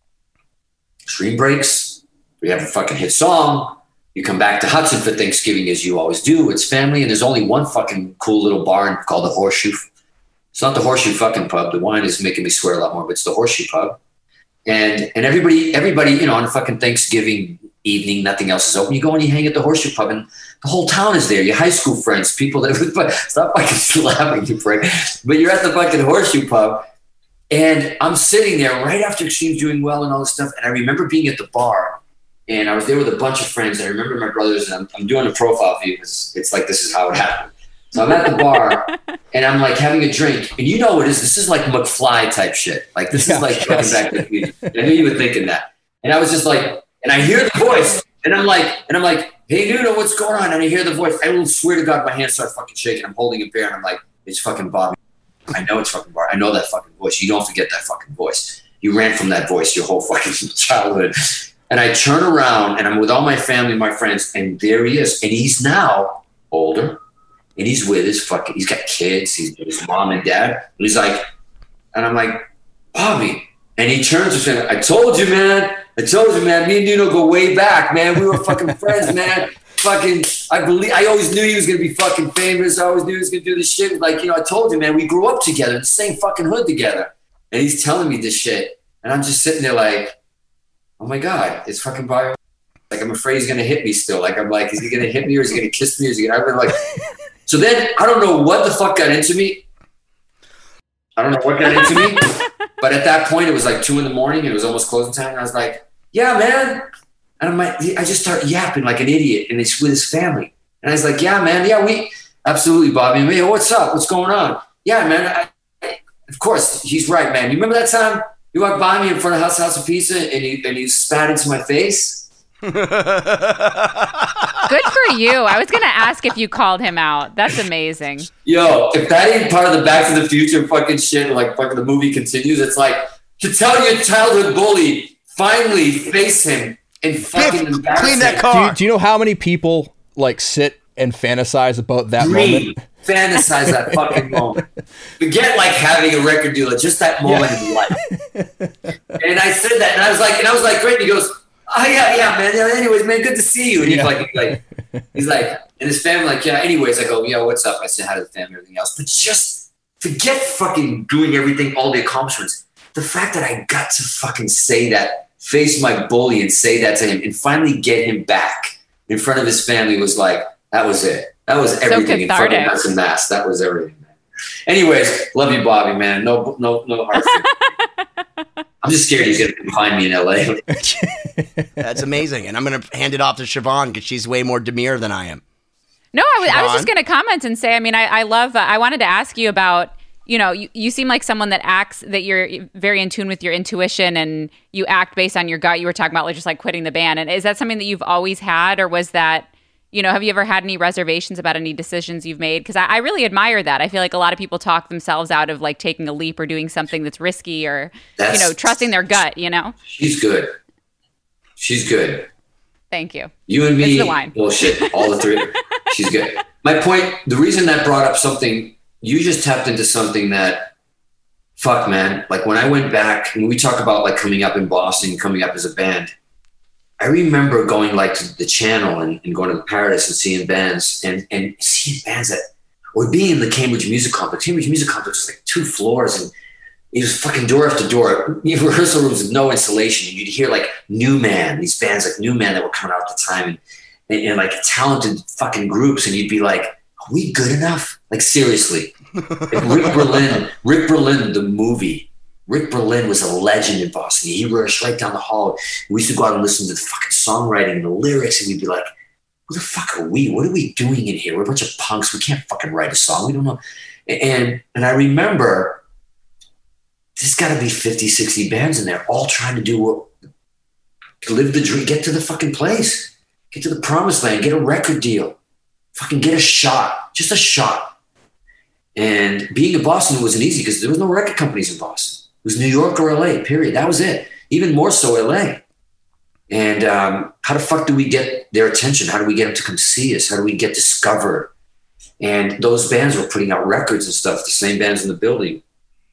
Speaker 2: Extreme breaks. We have a fucking hit song. You come back to Hudson for Thanksgiving, as you always do. It's family, and there's only one fucking cool little bar called the Horseshoe. It's not the Horseshoe fucking pub. The wine is making me swear a lot more, but it's the Horseshoe pub. And and everybody, everybody, you know, on a fucking Thanksgiving evening, nothing else is open. You go and you hang at the Horseshoe pub, and the whole town is there. Your high school friends, people that stop fucking laughing, you prick. But you're at the fucking Horseshoe pub, and I'm sitting there right after Extreme's doing well and all this stuff. And I remember being at the bar. And I was there with a bunch of friends. And I remember my brothers, and I'm, I'm doing a profile for you because it's like, this is how it happened. So I'm at the bar and I'm like having a drink. And you know what it is? This is like McFly type shit. Like this yeah, is like yes. Back to the future. I knew you were thinking that. And I was just like, and I hear the voice and I'm like, and I'm like, hey, Nuno, what's going on? And I hear the voice. I will swear to God, my hands start fucking shaking. I'm holding a beer and I'm like, it's fucking Bobby. I know it's fucking Bobby. I know that fucking voice. You don't forget that fucking voice. You ran from that voice your whole fucking childhood. And I turn around and I'm with all my family, my friends, and there he is. And he's now older and he's with his fucking, he's got kids, he's with his mom and dad. And he's like, and I'm like, Bobby. And he turns to me, I told you, man. I told you, man. Me and Nuno go way back, man. We were fucking friends, man. Fucking, I believe, I always knew he was going to be fucking famous. I always knew he was going to do this shit. Like, you know, I told you, man, we grew up together in the same fucking hood together. And he's telling me this shit. And I'm just sitting there like, oh my God, it's fucking Bobby. Like, I'm afraid he's going to hit me still. Like, I'm like, is he going to hit me or is he going to kiss me? Or is he going to, like, so then I don't know what the fuck got into me. I don't know what got into me. But at that point, it was like two in the morning. It was almost closing time. And I was like, yeah, man. And I'm like, I just start yapping like an idiot. And it's with his family. And I was like, yeah, man. Yeah, we, absolutely, Bobby. And hey, what's up? What's going on? Yeah, man. I, I, of course, he's right, man. You remember that time? You walked by me in front of House House of Pizza and you and you spat into my face?
Speaker 3: Good for you. I was going to ask if you called him out. That's amazing.
Speaker 2: Yo, if that ain't part of the Back to the Future fucking shit, like fucking the movie continues, it's like, to tell your childhood bully, finally face him and fucking embarrass
Speaker 5: clean that
Speaker 2: him.
Speaker 5: car.
Speaker 4: Do you, do you know how many people like sit and fantasize about that
Speaker 2: Dream.
Speaker 4: moment?
Speaker 2: Fantasize that fucking moment. Forget like having a record deal, just that moment yeah. in life. And I said that, and I was like, and I was like, great. And he goes, oh yeah, yeah, man. Yeah, anyways, man, good to see you. And he's yeah. like, like, he's like, and his family like, yeah. Anyways, I go, yo, what's up? I said hi to the family, everything else, but just forget fucking doing everything, all the accomplishments. The fact that I got to fucking say that, face my bully, and say that to him, and finally get him back in front of his family was like, that was it. That was everything so in fucking Hudson, Mass. That was everything, man. Anyways, love you, Bobby, man. No, no, no hard feelings. I'm just scared he's gonna confine me in L A.
Speaker 5: That's amazing, and I'm gonna hand it off to Siobhan because she's way more demure than I am.
Speaker 3: No, I was, I was just gonna comment and say, I mean, I, I love. Uh, I wanted to ask you about. You know, you, you seem like someone that acts, that you're very in tune with your intuition and you act based on your gut. You were talking about like just like quitting the band, and is that something that you've always had, or was that? You know, have you ever had any reservations about any decisions you've made? Because I, I really admire that. I feel like a lot of people talk themselves out of like taking a leap or doing something that's risky or, that's, you know, trusting their gut, you know?
Speaker 2: She's good. She's good.
Speaker 3: Thank you.
Speaker 2: You and me,
Speaker 3: it's the wine.
Speaker 2: Bullshit, all the three. She's good. My point, the reason that brought up something, you just tapped into something that fuck, man. Like when I went back, when we talk about like coming up in Boston, coming up as a band, I remember going like to the Channel and, and going to the Paradise and seeing bands and, and seeing bands that, or being in the Cambridge Music Complex. Cambridge Music Complex was like two floors and it was fucking door after door. Rehearsal rooms with no insulation. And you'd hear like New Man, these bands like New Man that were coming out at the time and, and, and like talented fucking groups. And you'd be like, are we good enough? Like seriously. Like Rick Berlin, Rick Berlin, the movie. Rick Berlin was a legend in Boston. He rushed right down the hall. We used to go out and listen to the fucking songwriting and the lyrics, and we'd be like, who the fuck are we? What are we doing in here? We're a bunch of punks. We can't fucking write a song. We don't know. And and I remember there's got to be fifty, sixty bands in there all trying to do what, live the dream, get to the fucking place, get to the promised land, get a record deal, fucking get a shot, just a shot. And being in Boston wasn't easy because there was no record companies in Boston. It was New York or L A, period. That was it. Even more so L A. And um, how the fuck do we get their attention? How do we get them to come see us? How do we get discovered? And those bands were putting out records and stuff, the same bands in the building.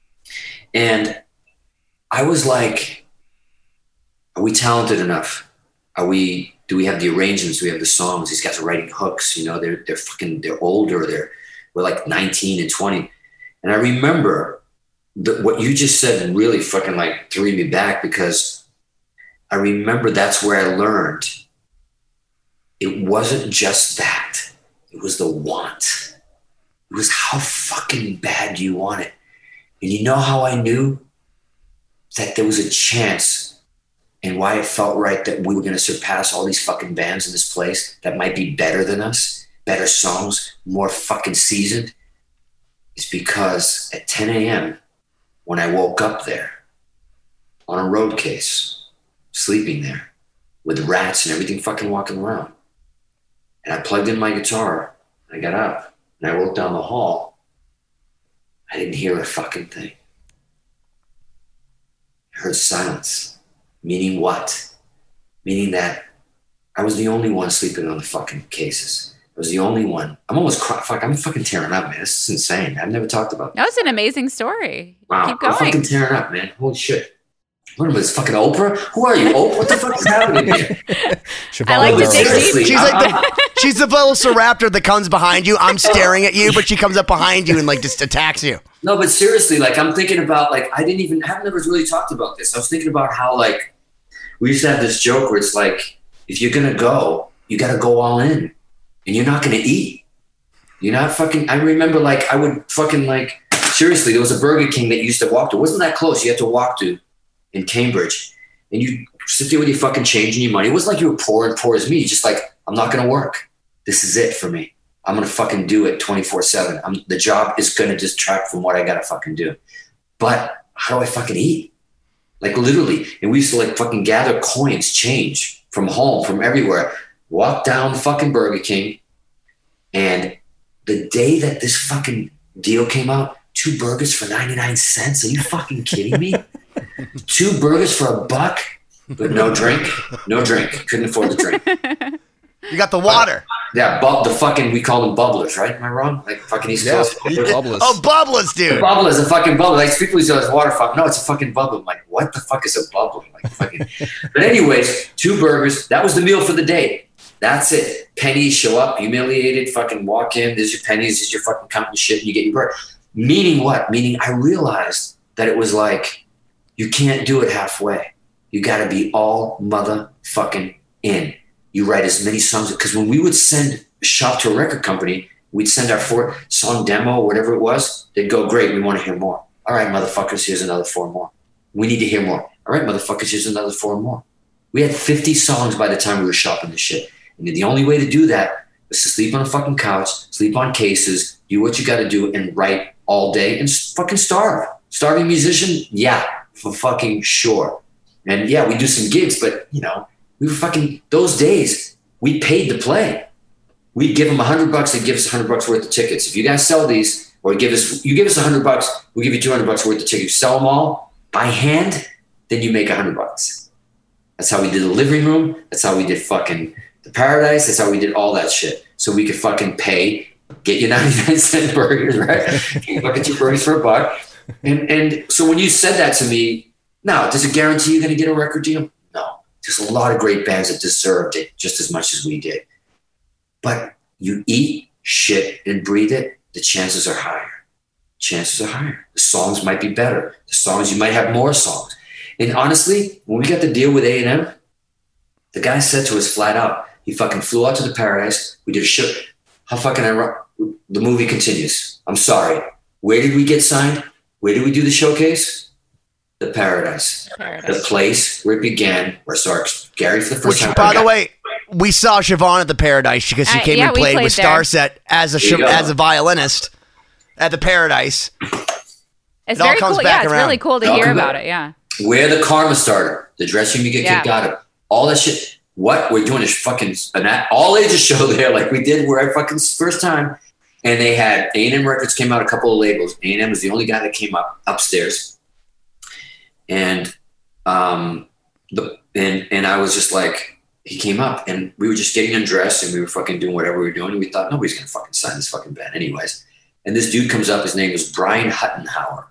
Speaker 2: And I was like, are we talented enough? Are we, do we have the arrangements? Do we have the songs? These guys are writing hooks, you know, they're, they're fucking, they're older. They're, we're like nineteen and twenty. And I remember the, what you just said really fucking like threw me back because I remember that's where I learned it wasn't just that. It was the want. It was how fucking bad do you want it? And you know how I knew that there was a chance and why it felt right that we were going to surpass all these fucking bands in this place that might be better than us, better songs, more fucking seasoned? It's because at ten a.m., when I woke up there on a road case, sleeping there with rats and everything fucking walking around, and I plugged in my guitar, and I got up, and I walked down the hall, I didn't hear a fucking thing. I heard silence. Meaning what? Meaning that I was the only one sleeping on the fucking cases. I was the only one. I'm almost crying. Fuck, I'm fucking tearing up, man. This is insane. I've never talked about
Speaker 3: That was an amazing story.
Speaker 2: Wow,
Speaker 3: Keep going.
Speaker 2: I'm fucking tearing up, man. Holy shit. What am I, this fucking Oprah? Who are you, Oprah? What the fuck is happening here?
Speaker 3: I like to dig deep.
Speaker 5: She's like the, she's the velociraptor that comes behind you. I'm staring at you, but she comes up behind you and like just attacks you.
Speaker 2: No, but seriously, like I'm thinking about like, I didn't even, I've never really talked about this. I was thinking about how like, we used to have this joke where it's like, if you're going to go, you got to go all in and you're not going to eat. You're not fucking, I remember like, I would fucking like, seriously, there was a Burger King that you used to walk to. It wasn't that close. You had to walk to in Cambridge. And you sit there with your fucking change and your money. It wasn't like you were poor and poor as me. You're just like, I'm not going to work. This is it for me. I'm going to fucking do it twenty-four seven. I'm, the job is going to distract from what I got to fucking do. But how do I fucking eat? Like literally. And we used to like fucking gather coins, change from home, from everywhere. Walk down fucking Burger King. And the day that this fucking deal came out, two burgers for ninety-nine cents. Are you fucking kidding me? Two burgers for a buck, but no drink. No drink. Couldn't afford the drink.
Speaker 5: You got the water.
Speaker 2: Uh, yeah, bu- the fucking, we call them bubblers, right? Am I wrong? Like fucking East Coast.
Speaker 4: Yeah, bubblers.
Speaker 5: Oh, bubblers, dude.
Speaker 2: A bubble is a fucking bubble. Like people used to say water fuck. No, it's a fucking bubble. I'm like, what the fuck is a bubble? Like fucking. But anyways, two burgers. That was the meal for the day. That's it. Pennies show up, humiliated, fucking walk in. There's your pennies. There's your fucking counting shit, and you get your burger. Meaning what? Meaning I realized that it was like, you can't do it halfway. You got to be all motherfucking in. You write as many songs. Because when we would send a shop to a record company, we'd send our four song demo, whatever it was. They'd go, great, we want to hear more. All right, motherfuckers, here's another four more. We need to hear more. All right, motherfuckers, here's another four more. We had fifty songs by the time we were shopping this shit. And the only way to do that was to sleep on a fucking couch, sleep on cases, do what you got to do, and write all day and fucking starve. Starving musician? Yeah, for fucking sure. And yeah, we do some gigs, but you know, we were fucking, those days, we paid to play. We'd give them a hundred bucks, they'd give us a hundred bucks worth of tickets. If you guys sell these, or give us, you give us a hundred bucks, we'll give you two hundred bucks worth of tickets. You sell them all by hand, then you make a hundred bucks. That's how we did the living room. That's how we did fucking the Paradise. That's how we did all that shit. So we could fucking pay, get you ninety-nine cent burgers, right? You fucking two burgers for a buck. and and so when you said that to me, now does it guarantee you're going to get a record deal? No. There's a lot of great bands that deserved it just as much as we did. But you eat shit and breathe it, the chances are higher. Chances are higher. The songs might be better. The songs, you might have more songs. And honestly, when we got the deal with A and M, the guy said to us flat out, he fucking flew out to the Paradise. We did a show. How fucking ironic. The movie continues. I'm sorry. Where did we get signed? Where did we do the showcase? The Paradise. Paradise. The place where it began, where I saw Gary for the first
Speaker 5: Which,
Speaker 2: time.
Speaker 5: by the way, we saw Siobhan at the Paradise because she
Speaker 3: Uh,
Speaker 5: came
Speaker 3: yeah,
Speaker 5: and
Speaker 3: we
Speaker 5: played,
Speaker 3: played
Speaker 5: with
Speaker 3: there.
Speaker 5: Starset as a
Speaker 2: There you
Speaker 5: sh-
Speaker 2: go.
Speaker 5: as a violinist at the Paradise.
Speaker 3: It's
Speaker 5: It all
Speaker 3: very
Speaker 5: comes
Speaker 3: cool.
Speaker 5: back
Speaker 3: Yeah, it's
Speaker 5: around.
Speaker 3: really cool to
Speaker 2: It all
Speaker 3: hear
Speaker 2: comes
Speaker 3: about
Speaker 2: back.
Speaker 3: it. Yeah.
Speaker 2: Where the karma started, the dressing room you get
Speaker 3: Yeah.
Speaker 2: kicked out of, all that shit. What we're doing is fucking an all ages show there, like we did where I fucking first time. And they had A and M Records came out, a couple of labels. A and M was the only guy that came up upstairs, and um, the and and I was just like, he came up, and we were just getting undressed, and we were fucking doing whatever we were doing. And we thought nobody's gonna fucking sign this fucking band, anyways. And this dude comes up. His name was Brian Huttenhauer.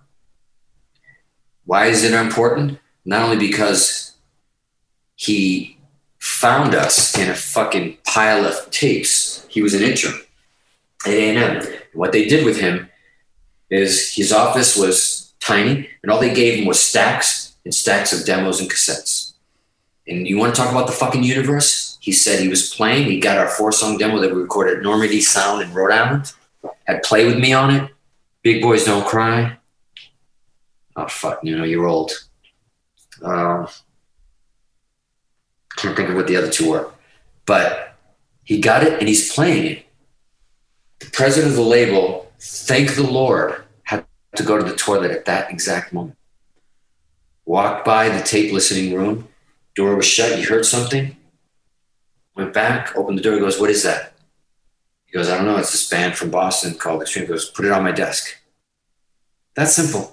Speaker 2: Why is it important? Not only because he found us in a fucking pile of tapes. He was an intern at A and M. What they did with him is his office was tiny, and all they gave him was stacks and stacks of demos and cassettes. And you want to talk about the fucking universe? He said he was playing. He got our four-song demo that we recorded at Normandy Sound in Rhode Island. Had Play With Me on it. Big Boys Don't Cry. Oh, fuck, you know, you're old. Uh, can't think of what the other two were. But he got it, and he's playing it. The president of the label, thank the Lord, had to go to the toilet at that exact moment. Walked by the tape listening room. Door was shut. He heard something. Went back, opened the door. He goes, what is that? He goes, I don't know. It's this band from Boston called Extreme. He goes, put it on my desk. That's simple.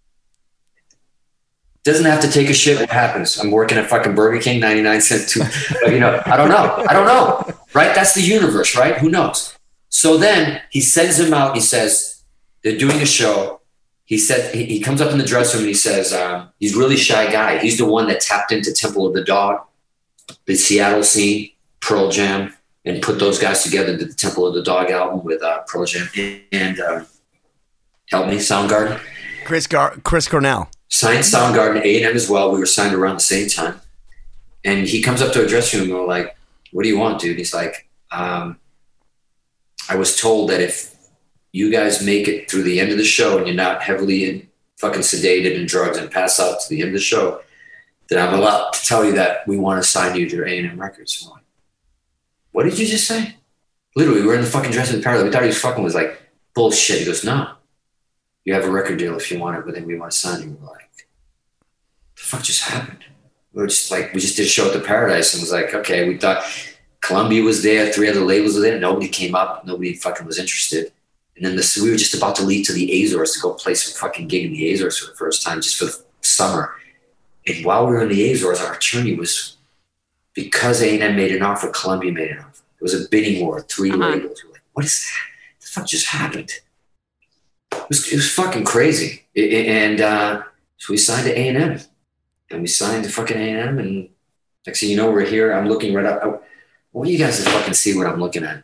Speaker 2: Doesn't have to take a shit. What happens? I'm working at fucking Burger King, ninety-nine cent too. You know, I don't know. I don't know. Right? That's the universe, right? Who knows? So then he sends him out. He says, they're doing a show. He said, he, he comes up in the dressing room and he says, um, he's a really shy guy. He's the one that tapped into Temple of the Dog, the Seattle scene, Pearl Jam, and put those guys together, did the Temple of the Dog album with uh, Pearl Jam and uh, help me, Soundgarden.
Speaker 5: Chris Gar- Chris Cornell.
Speaker 2: Signed Soundgarden, A and M as well. We were signed around the same time. And he comes up to a dressing room and we're like, what do you want, dude? He's like, um, I was told that if you guys make it through the end of the show and you're not heavily in, fucking sedated and drugs and pass out to the end of the show, then I'm allowed to tell you that we want to sign you to A and M Records. I'm like, what did you just say? Literally, we were in the fucking dressing room parallel. We thought he was fucking was like, bullshit. He goes, no. You have a record deal if you want it, but then we want to sign you. We're like, the fuck just happened? We were just like, we just did a show at the Paradise and was like, okay, we thought Columbia was there, three other labels were there, nobody came up, nobody fucking was interested. And then this, we were just about to leave to the Azores to go play some fucking gig in the Azores for the first time, just for the summer. And while we were in the Azores, our attorney was, because A and M made an offer, Columbia made an offer. It was a bidding war, three
Speaker 3: Uh-huh.
Speaker 2: labels. We're like, what is that? What the fuck just happened? It was, it was fucking crazy. It, it- and uh, so we signed to A and M. And we signed to fucking A and M. And next thing you know, we're here. I'm looking right up. I, I want you guys to fucking see what I'm looking at.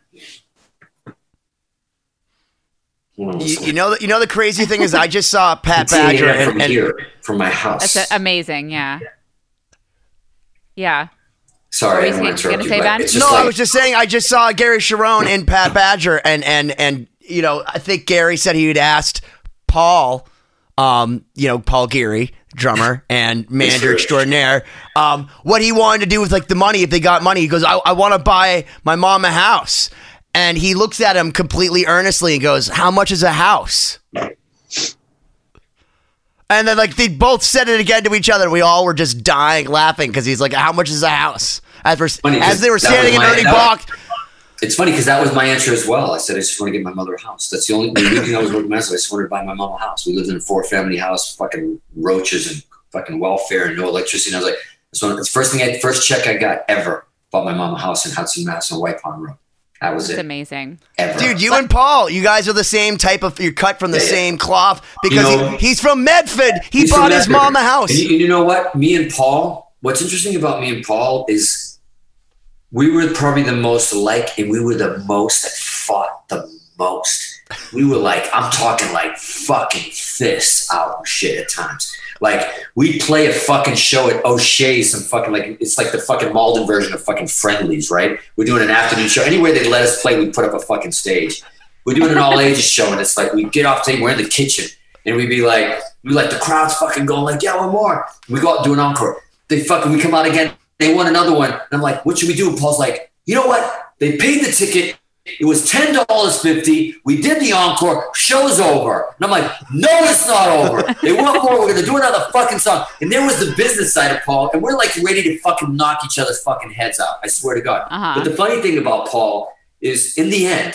Speaker 2: Hold on a
Speaker 5: You,
Speaker 2: second.
Speaker 5: you know, the, you know the crazy thing is, I just saw Pat
Speaker 2: It's A and M
Speaker 5: Badger and,
Speaker 2: from
Speaker 5: and
Speaker 2: here, from my house.
Speaker 3: That's a- amazing. Yeah. Yeah.
Speaker 2: Sorry,
Speaker 3: What
Speaker 2: I
Speaker 3: were you
Speaker 2: don't want to
Speaker 3: saying?
Speaker 2: interrupt
Speaker 3: Gonna
Speaker 2: you,
Speaker 3: say,
Speaker 2: but
Speaker 3: Ben?
Speaker 2: it's just
Speaker 5: no,
Speaker 2: like,
Speaker 5: I was just saying, I just saw Gary Sharon and Pat Badger, and and and you know, I think Gary said he had asked Paul, um, you know, Paul Geary, drummer and manager extraordinaire, um, what he wanted to do with like the money. If they got money, he goes, I, I want to buy my mom a house, and he looks at him completely earnestly and goes, how much is a house? And then, like, they both said it again to each other. We all were just dying laughing because he's like, how much is a house? As, we're,
Speaker 2: Funny,
Speaker 5: as they were
Speaker 2: that was
Speaker 5: standing in
Speaker 2: my-
Speaker 5: Ernie
Speaker 2: that was-
Speaker 5: Bach.
Speaker 2: it's funny because that was my answer as well. I said, I just want to get my mother a house. That's the only the only thing I was working on. I just wanted to buy my mom a house. We lived in a four family house, fucking roaches and fucking welfare and no electricity. And I was like, so it's the first thing I, first check I got ever, bought my mom a house in Hudson, Mass on White Pond Road. That was
Speaker 3: It's
Speaker 2: it.
Speaker 3: amazing.
Speaker 2: Ever.
Speaker 5: Dude, you and Paul, you guys are the same type of, you're cut from the
Speaker 2: Yeah, yeah.
Speaker 5: same cloth because
Speaker 2: You know,
Speaker 5: he, he's from Medford. He
Speaker 2: He's
Speaker 5: bought
Speaker 2: from
Speaker 5: his
Speaker 2: Medford.
Speaker 5: mom a house.
Speaker 2: And you, and you know what? Me and Paul, what's interesting about me and Paul is we were probably the most alike, and we were the most that fought the most. We were like, I'm talking like fucking fists out and shit at times. Like, we'd play a fucking show at O'Shea, some fucking, like, it's like the fucking Malden version of fucking Friendlies, right? We're doing an afternoon show. Anywhere they'd let us play, we'd put up a fucking stage. We're doing an all ages show, and it's like, we get off tape, we're in the kitchen, and we'd be like, we like the crowd's fucking going like, yeah, one more. We go out and do an encore. They fucking, we come out again, they want another one. And I'm like, what should we do? And Paul's like, you know what? They paid the ticket. It was ten dollars and fifty cents. We did the encore. Show's over. And I'm like, no, it's not over. They want more. We're going to do another fucking song. And there was the business side of Paul. And we're like ready to fucking knock each other's fucking heads out. I swear to God.
Speaker 3: Uh-huh.
Speaker 2: But the funny thing about Paul is in the end,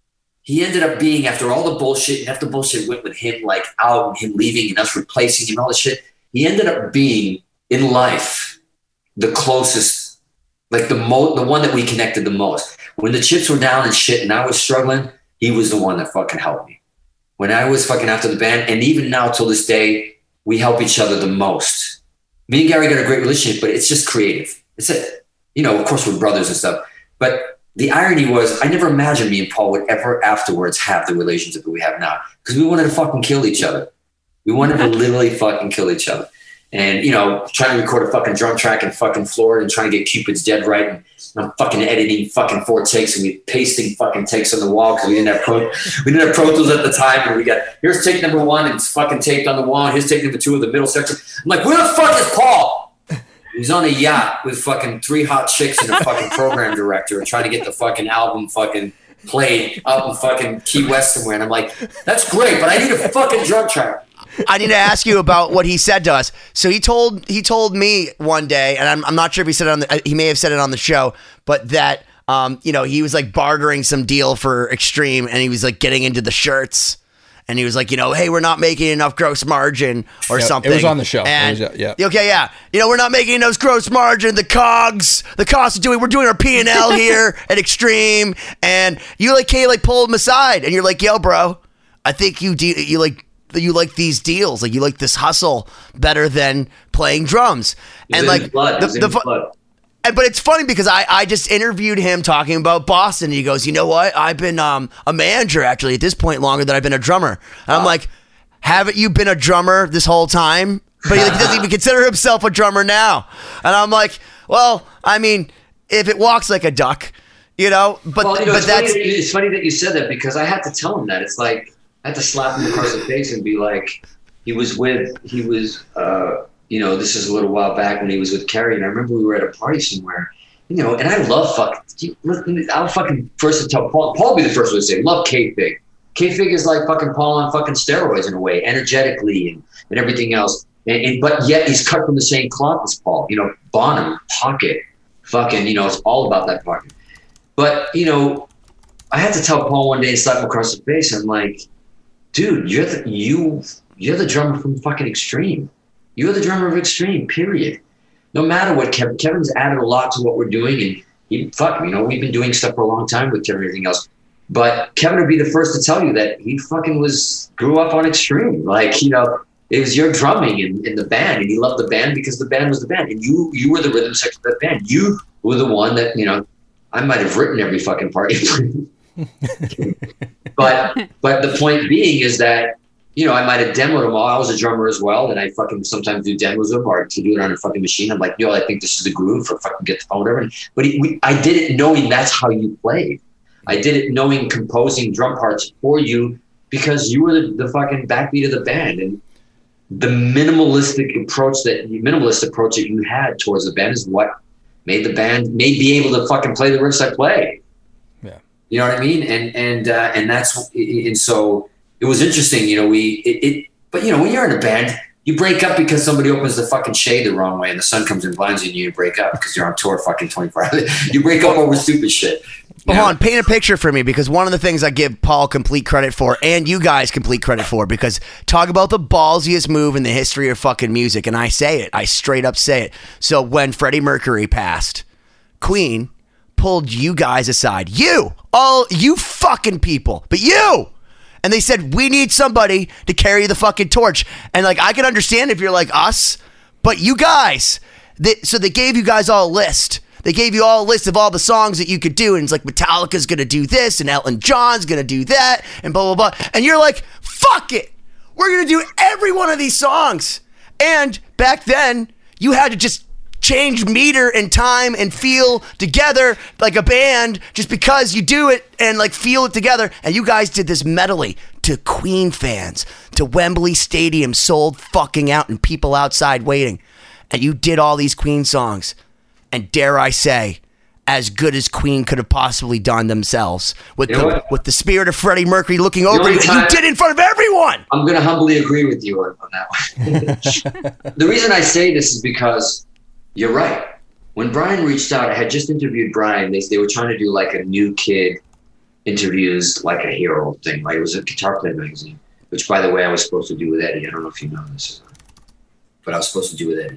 Speaker 2: he ended up being, after all the bullshit, and after bullshit went with him like out and him leaving and us replacing him and all this shit, he ended up being in life the closest, like the mo- the one that we connected the most. When the chips were down and shit and I was struggling, he was the one that fucking helped me. When I was fucking after the band, and even now till this day, we help each other the most. Me and Gary got a great relationship, but it's just creative. It's it. You know, of course we're brothers and stuff. But the irony was, I never imagined me and Paul would ever afterwards have the relationship that we have now. Because we wanted to fucking kill each other. We wanted to literally fucking kill each other. And, you know, trying to record a fucking drum track in fucking Florida and trying to get Cupid's Dead right. And I'm fucking editing fucking four takes and we pasting fucking takes on the wall because we didn't have pro we didn't have Pro Tools at the time. And we got, here's take number one and it's fucking taped on the wall. And here's take number two of the middle section. I'm like, where the fuck is Paul? He's on a yacht with fucking three hot chicks and a fucking program director and trying to get the fucking album fucking played up in fucking Key West somewhere. And I'm like, that's great, but I need a fucking drum track.
Speaker 5: I need to ask you about what he said to us. So he told he told me one day, and I'm, I'm not sure if he said it on the, he may have said it on the show, but that um, you know, he was like bartering some deal for Extreme, and he was like getting into the shirts, and he was like, you know, hey, we're not making enough gross margin or
Speaker 4: Yeah,
Speaker 5: something.
Speaker 4: it was on the show.
Speaker 5: And,
Speaker 4: It was, yeah.
Speaker 5: Okay, yeah. You know, we're not making enough gross margin. The cogs, the cost of doing, we're doing our P and L here at Extreme, and you like can't like pull him aside, and you're like, yo, bro, I think you de- you like. You like these deals, like you like this hustle better than playing drums,
Speaker 2: It was
Speaker 5: and
Speaker 2: in
Speaker 5: like
Speaker 2: his blood. It
Speaker 5: the,
Speaker 2: was in
Speaker 5: the
Speaker 2: his
Speaker 5: fu-
Speaker 2: blood.
Speaker 5: and, but it's funny because I, I just interviewed him talking about Boston. And he goes, you know what? I've been um, a manager actually at this point longer than I've been a drummer. And I'm like, haven't you been a drummer this whole time? But he, like, he doesn't even consider himself a drummer now. And I'm like, well, I mean, if it walks like a duck, you know. But
Speaker 2: Well, you know,
Speaker 5: but
Speaker 2: it's, funny
Speaker 5: that's
Speaker 2: that you, it's funny that you said that because I had to tell him that. It's like I had to slap him across the face and be like, he was with, he was, uh, you know, this is a little while back when he was with Kerry, and I remember we were at a party somewhere, you know, and I love fucking, I'll fucking first to tell Paul, Paul will be the first one to say, love K-Fig. K-Fig is like fucking Paul on fucking steroids in a way, energetically and, and everything else. And, and but yet he's cut from the same cloth as Paul, you know, Bonham, Pocket, fucking, you know, it's all about that Pocket. But, you know, I had to tell Paul one day and slap him across the face. I'm like, dude, you're the, you, you're the drummer from fucking Extreme. You're the drummer of Extreme, period. No matter what, Kevin, Kevin's added a lot to what we're doing. And he, fuck, you know, we've been doing stuff for a long time with Kevin and everything else. But Kevin would be the first to tell you that he fucking was, grew up on Extreme. Like, you know, it was your drumming in, in the band. And he loved the band because the band was the band. And you, you were the rhythm section of that band. You were the one that, you know, I might have written every fucking party. but but the point being is that, you know, I might have demoed them all. I was a drummer as well, and I fucking sometimes do demos of them or to do it on a fucking machine. I'm like, yo, I think this is the groove for fucking get the phone, whatever. But he, we, I did it knowing that's how you played. I did it knowing composing drum parts for you because you were the, the fucking backbeat of the band. And the minimalistic approach that minimalist approach that you had towards the band is what made the band may be able to fucking play the riffs I play.
Speaker 4: Yeah.
Speaker 2: You know what I mean? And and uh, and that's and so it was interesting, you know, we it, it but you know, when you're in a band, you break up because somebody opens the fucking shade the wrong way and the sun comes and blinds you and you break up because you're on tour fucking twenty-four hours. You break up over stupid shit.
Speaker 5: But hold on, paint a picture for me, because one of the things I give Paul complete credit for, and you guys complete credit for, because talk about the ballsiest move in the history of fucking music, and I say it, I straight up say it. So when Freddie Mercury passed, Queen pulled you guys aside. You, all you fucking people, but you. And they said, we need somebody to carry the fucking torch. And like, I can understand if you're like us, but you guys, they, so they gave you guys all a list. They gave you all a list of all the songs that you could do. And it's like, Metallica's going to do this and Elton John's going to do that and blah, blah, blah. And you're like, fuck it. We're going to do every one of these songs. And back then, you had to just change meter and time and feel together like a band just because you do it and like feel it together. And you guys did this medley to Queen fans, to Wembley Stadium sold fucking out and people outside waiting. And you did all these Queen songs. And dare I say, as good as Queen could have possibly done themselves with
Speaker 2: you know
Speaker 5: the
Speaker 2: what?
Speaker 5: with the spirit of Freddie Mercury looking over you.
Speaker 2: time-
Speaker 5: You did it in front of everyone.
Speaker 2: I'm going to humbly agree with you on, on that one. The reason I say this is because you're right. When Brian reached out, I had just interviewed Brian. They, they were trying to do like a new kid interviews like a hero thing. Like it was a Guitar Player magazine, which by the way, I was supposed to do with Eddie. I don't know if you know this, but I was supposed to do with Eddie.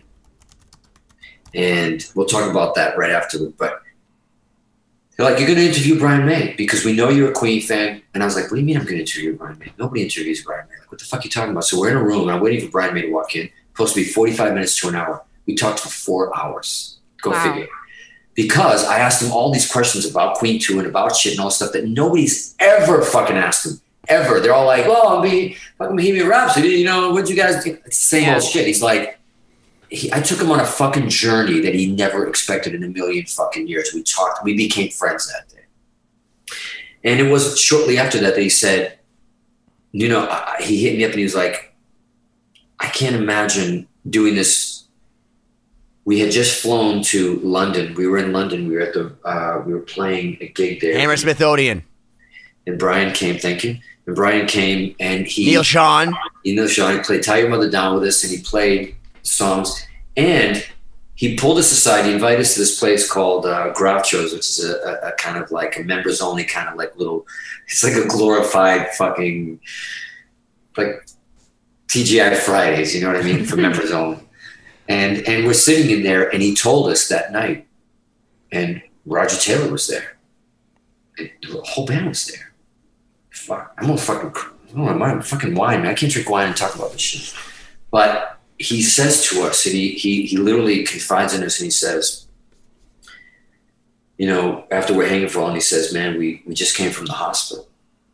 Speaker 2: And we'll talk about that right after. But they're like, you're going to interview Brian May because we know you're a Queen fan. And I was like, what do you mean I'm going to interview Brian May? Nobody interviews Brian May. Like, what the fuck are you talking about? So we're in a room and I'm waiting for Brian May to walk in. Supposed to be forty-five minutes to an hour. We talked for four hours. Go
Speaker 3: Wow.
Speaker 2: figure. Because I asked him all these questions about Queen two and about shit and all stuff that nobody's ever fucking asked him. Ever. They're all like, well, I'm being fucking Bohemian Rhapsody. You know, what'd you guys do? It's the same
Speaker 3: Yeah.
Speaker 2: old shit. He's like, he, I took him on a fucking journey that he never expected in a million fucking years. We talked, we became friends that day. And it was shortly after that that he said, you know, I, he hit me up and he was like, I can't imagine doing this. We had just flown to London. We were in London. We were at the, uh, we were playing a gig there.
Speaker 5: Hammersmith Odeon.
Speaker 2: And Brian came, thank you. And Brian came and he,
Speaker 5: Neil Sean.
Speaker 2: Neil Sean, he played Tie Your Mother Down with us and he played songs. And he pulled us aside. He invited us to this place called uh, Groucho's, which is a, a, a kind of like a members only kind of like little, it's like a glorified fucking, like T G I Fridays, you know what I mean, for members only. And and we're sitting in there, and he told us that night, and Roger Taylor was there, and the whole band was there. Fuck, I'm gonna fucking, I'm gonna fucking wine, man. I can't drink wine and talk about this shit. But he says to us, and he he he literally confides in us, and he says, you know, after we're hanging for a while, and he says, man, we we just came from the hospital,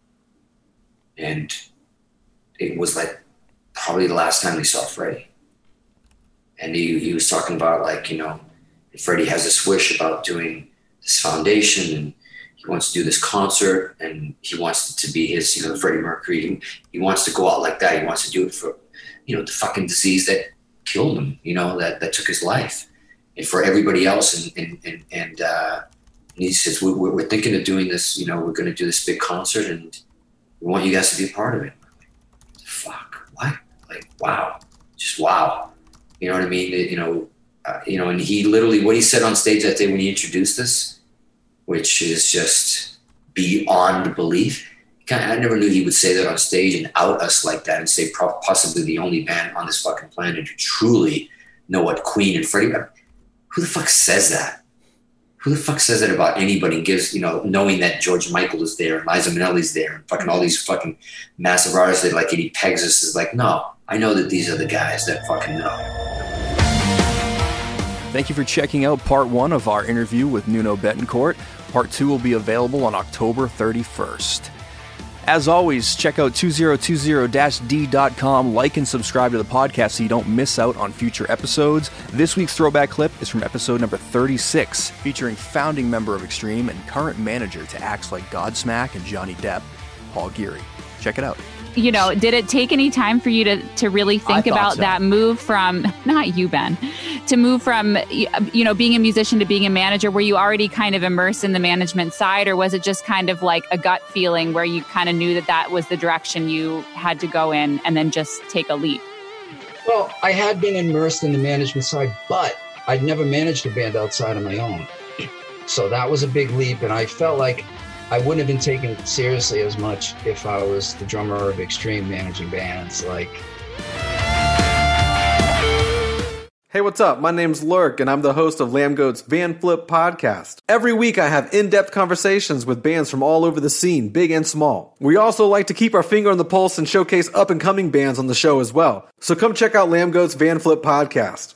Speaker 2: and it was like probably the last time we saw Freddie. And he, he was talking about like, you know, Freddie has this wish about doing this foundation and he wants to do this concert and he wants it to be his, you know, Freddie Mercury. He, he wants to go out like that. He wants to do it for, you know, the fucking disease that killed him, you know, that, that took his life. And for everybody else. And, and, and, and, uh, and he says, we, we're thinking of doing this, you know, we're going to do this big concert and we want you guys to be a part of it. I'm like, fuck, what? Like, wow. Just wow. You know what I mean? You know, uh, you know, and he literally, what he said on stage that day when he introduced us, which is just beyond belief. I never knew he would say that on stage and out us like that and say possibly the only band on this fucking planet who truly know what Queen and Freddie are. Who the fuck says that? Who the fuck says that about anybody and gives, you know, knowing that George Michael is there and Liza Minnelli's there and fucking all these fucking massive artists that like Eddie Pegasus is like, no, I know that these are the guys that fucking know.
Speaker 4: Thank you for checking out part one of our interview with Nuno Bettencourt. Part two will be available on October thirty-first. As always, check out two thousand twenty D dot com, like and subscribe to the podcast so you don't miss out on future episodes. This week's throwback clip is from episode number thirty-six, featuring founding member of Extreme and current manager to acts like Godsmack and Johnny Depp, Paul Geary. Check it out.
Speaker 3: You know, did it take any time for you to, to really think about
Speaker 4: so.
Speaker 3: that move from, not you, Ben, to move from, you know, being a musician to being a manager? Were you already kind of immersed in the management side, or was it just kind of like a gut feeling where you kind of knew that that was the direction you had to go in and then just take a leap?
Speaker 6: Well, I had been immersed in the management side, but I'd never managed a band outside of my own. So that was a big leap, and I felt like I wouldn't have been taken seriously as much if I was the drummer of Extreme managing bands. Like,
Speaker 7: Hey, what's up? My name's Lurk, and I'm the host of Lambgoat's Van Flip podcast. Every week, I have in-depth conversations with bands from all over the scene, big and small. We also like to keep our finger on the pulse and showcase up-and-coming bands on the show as well. So come check out Lambgoat's Van Flip podcast.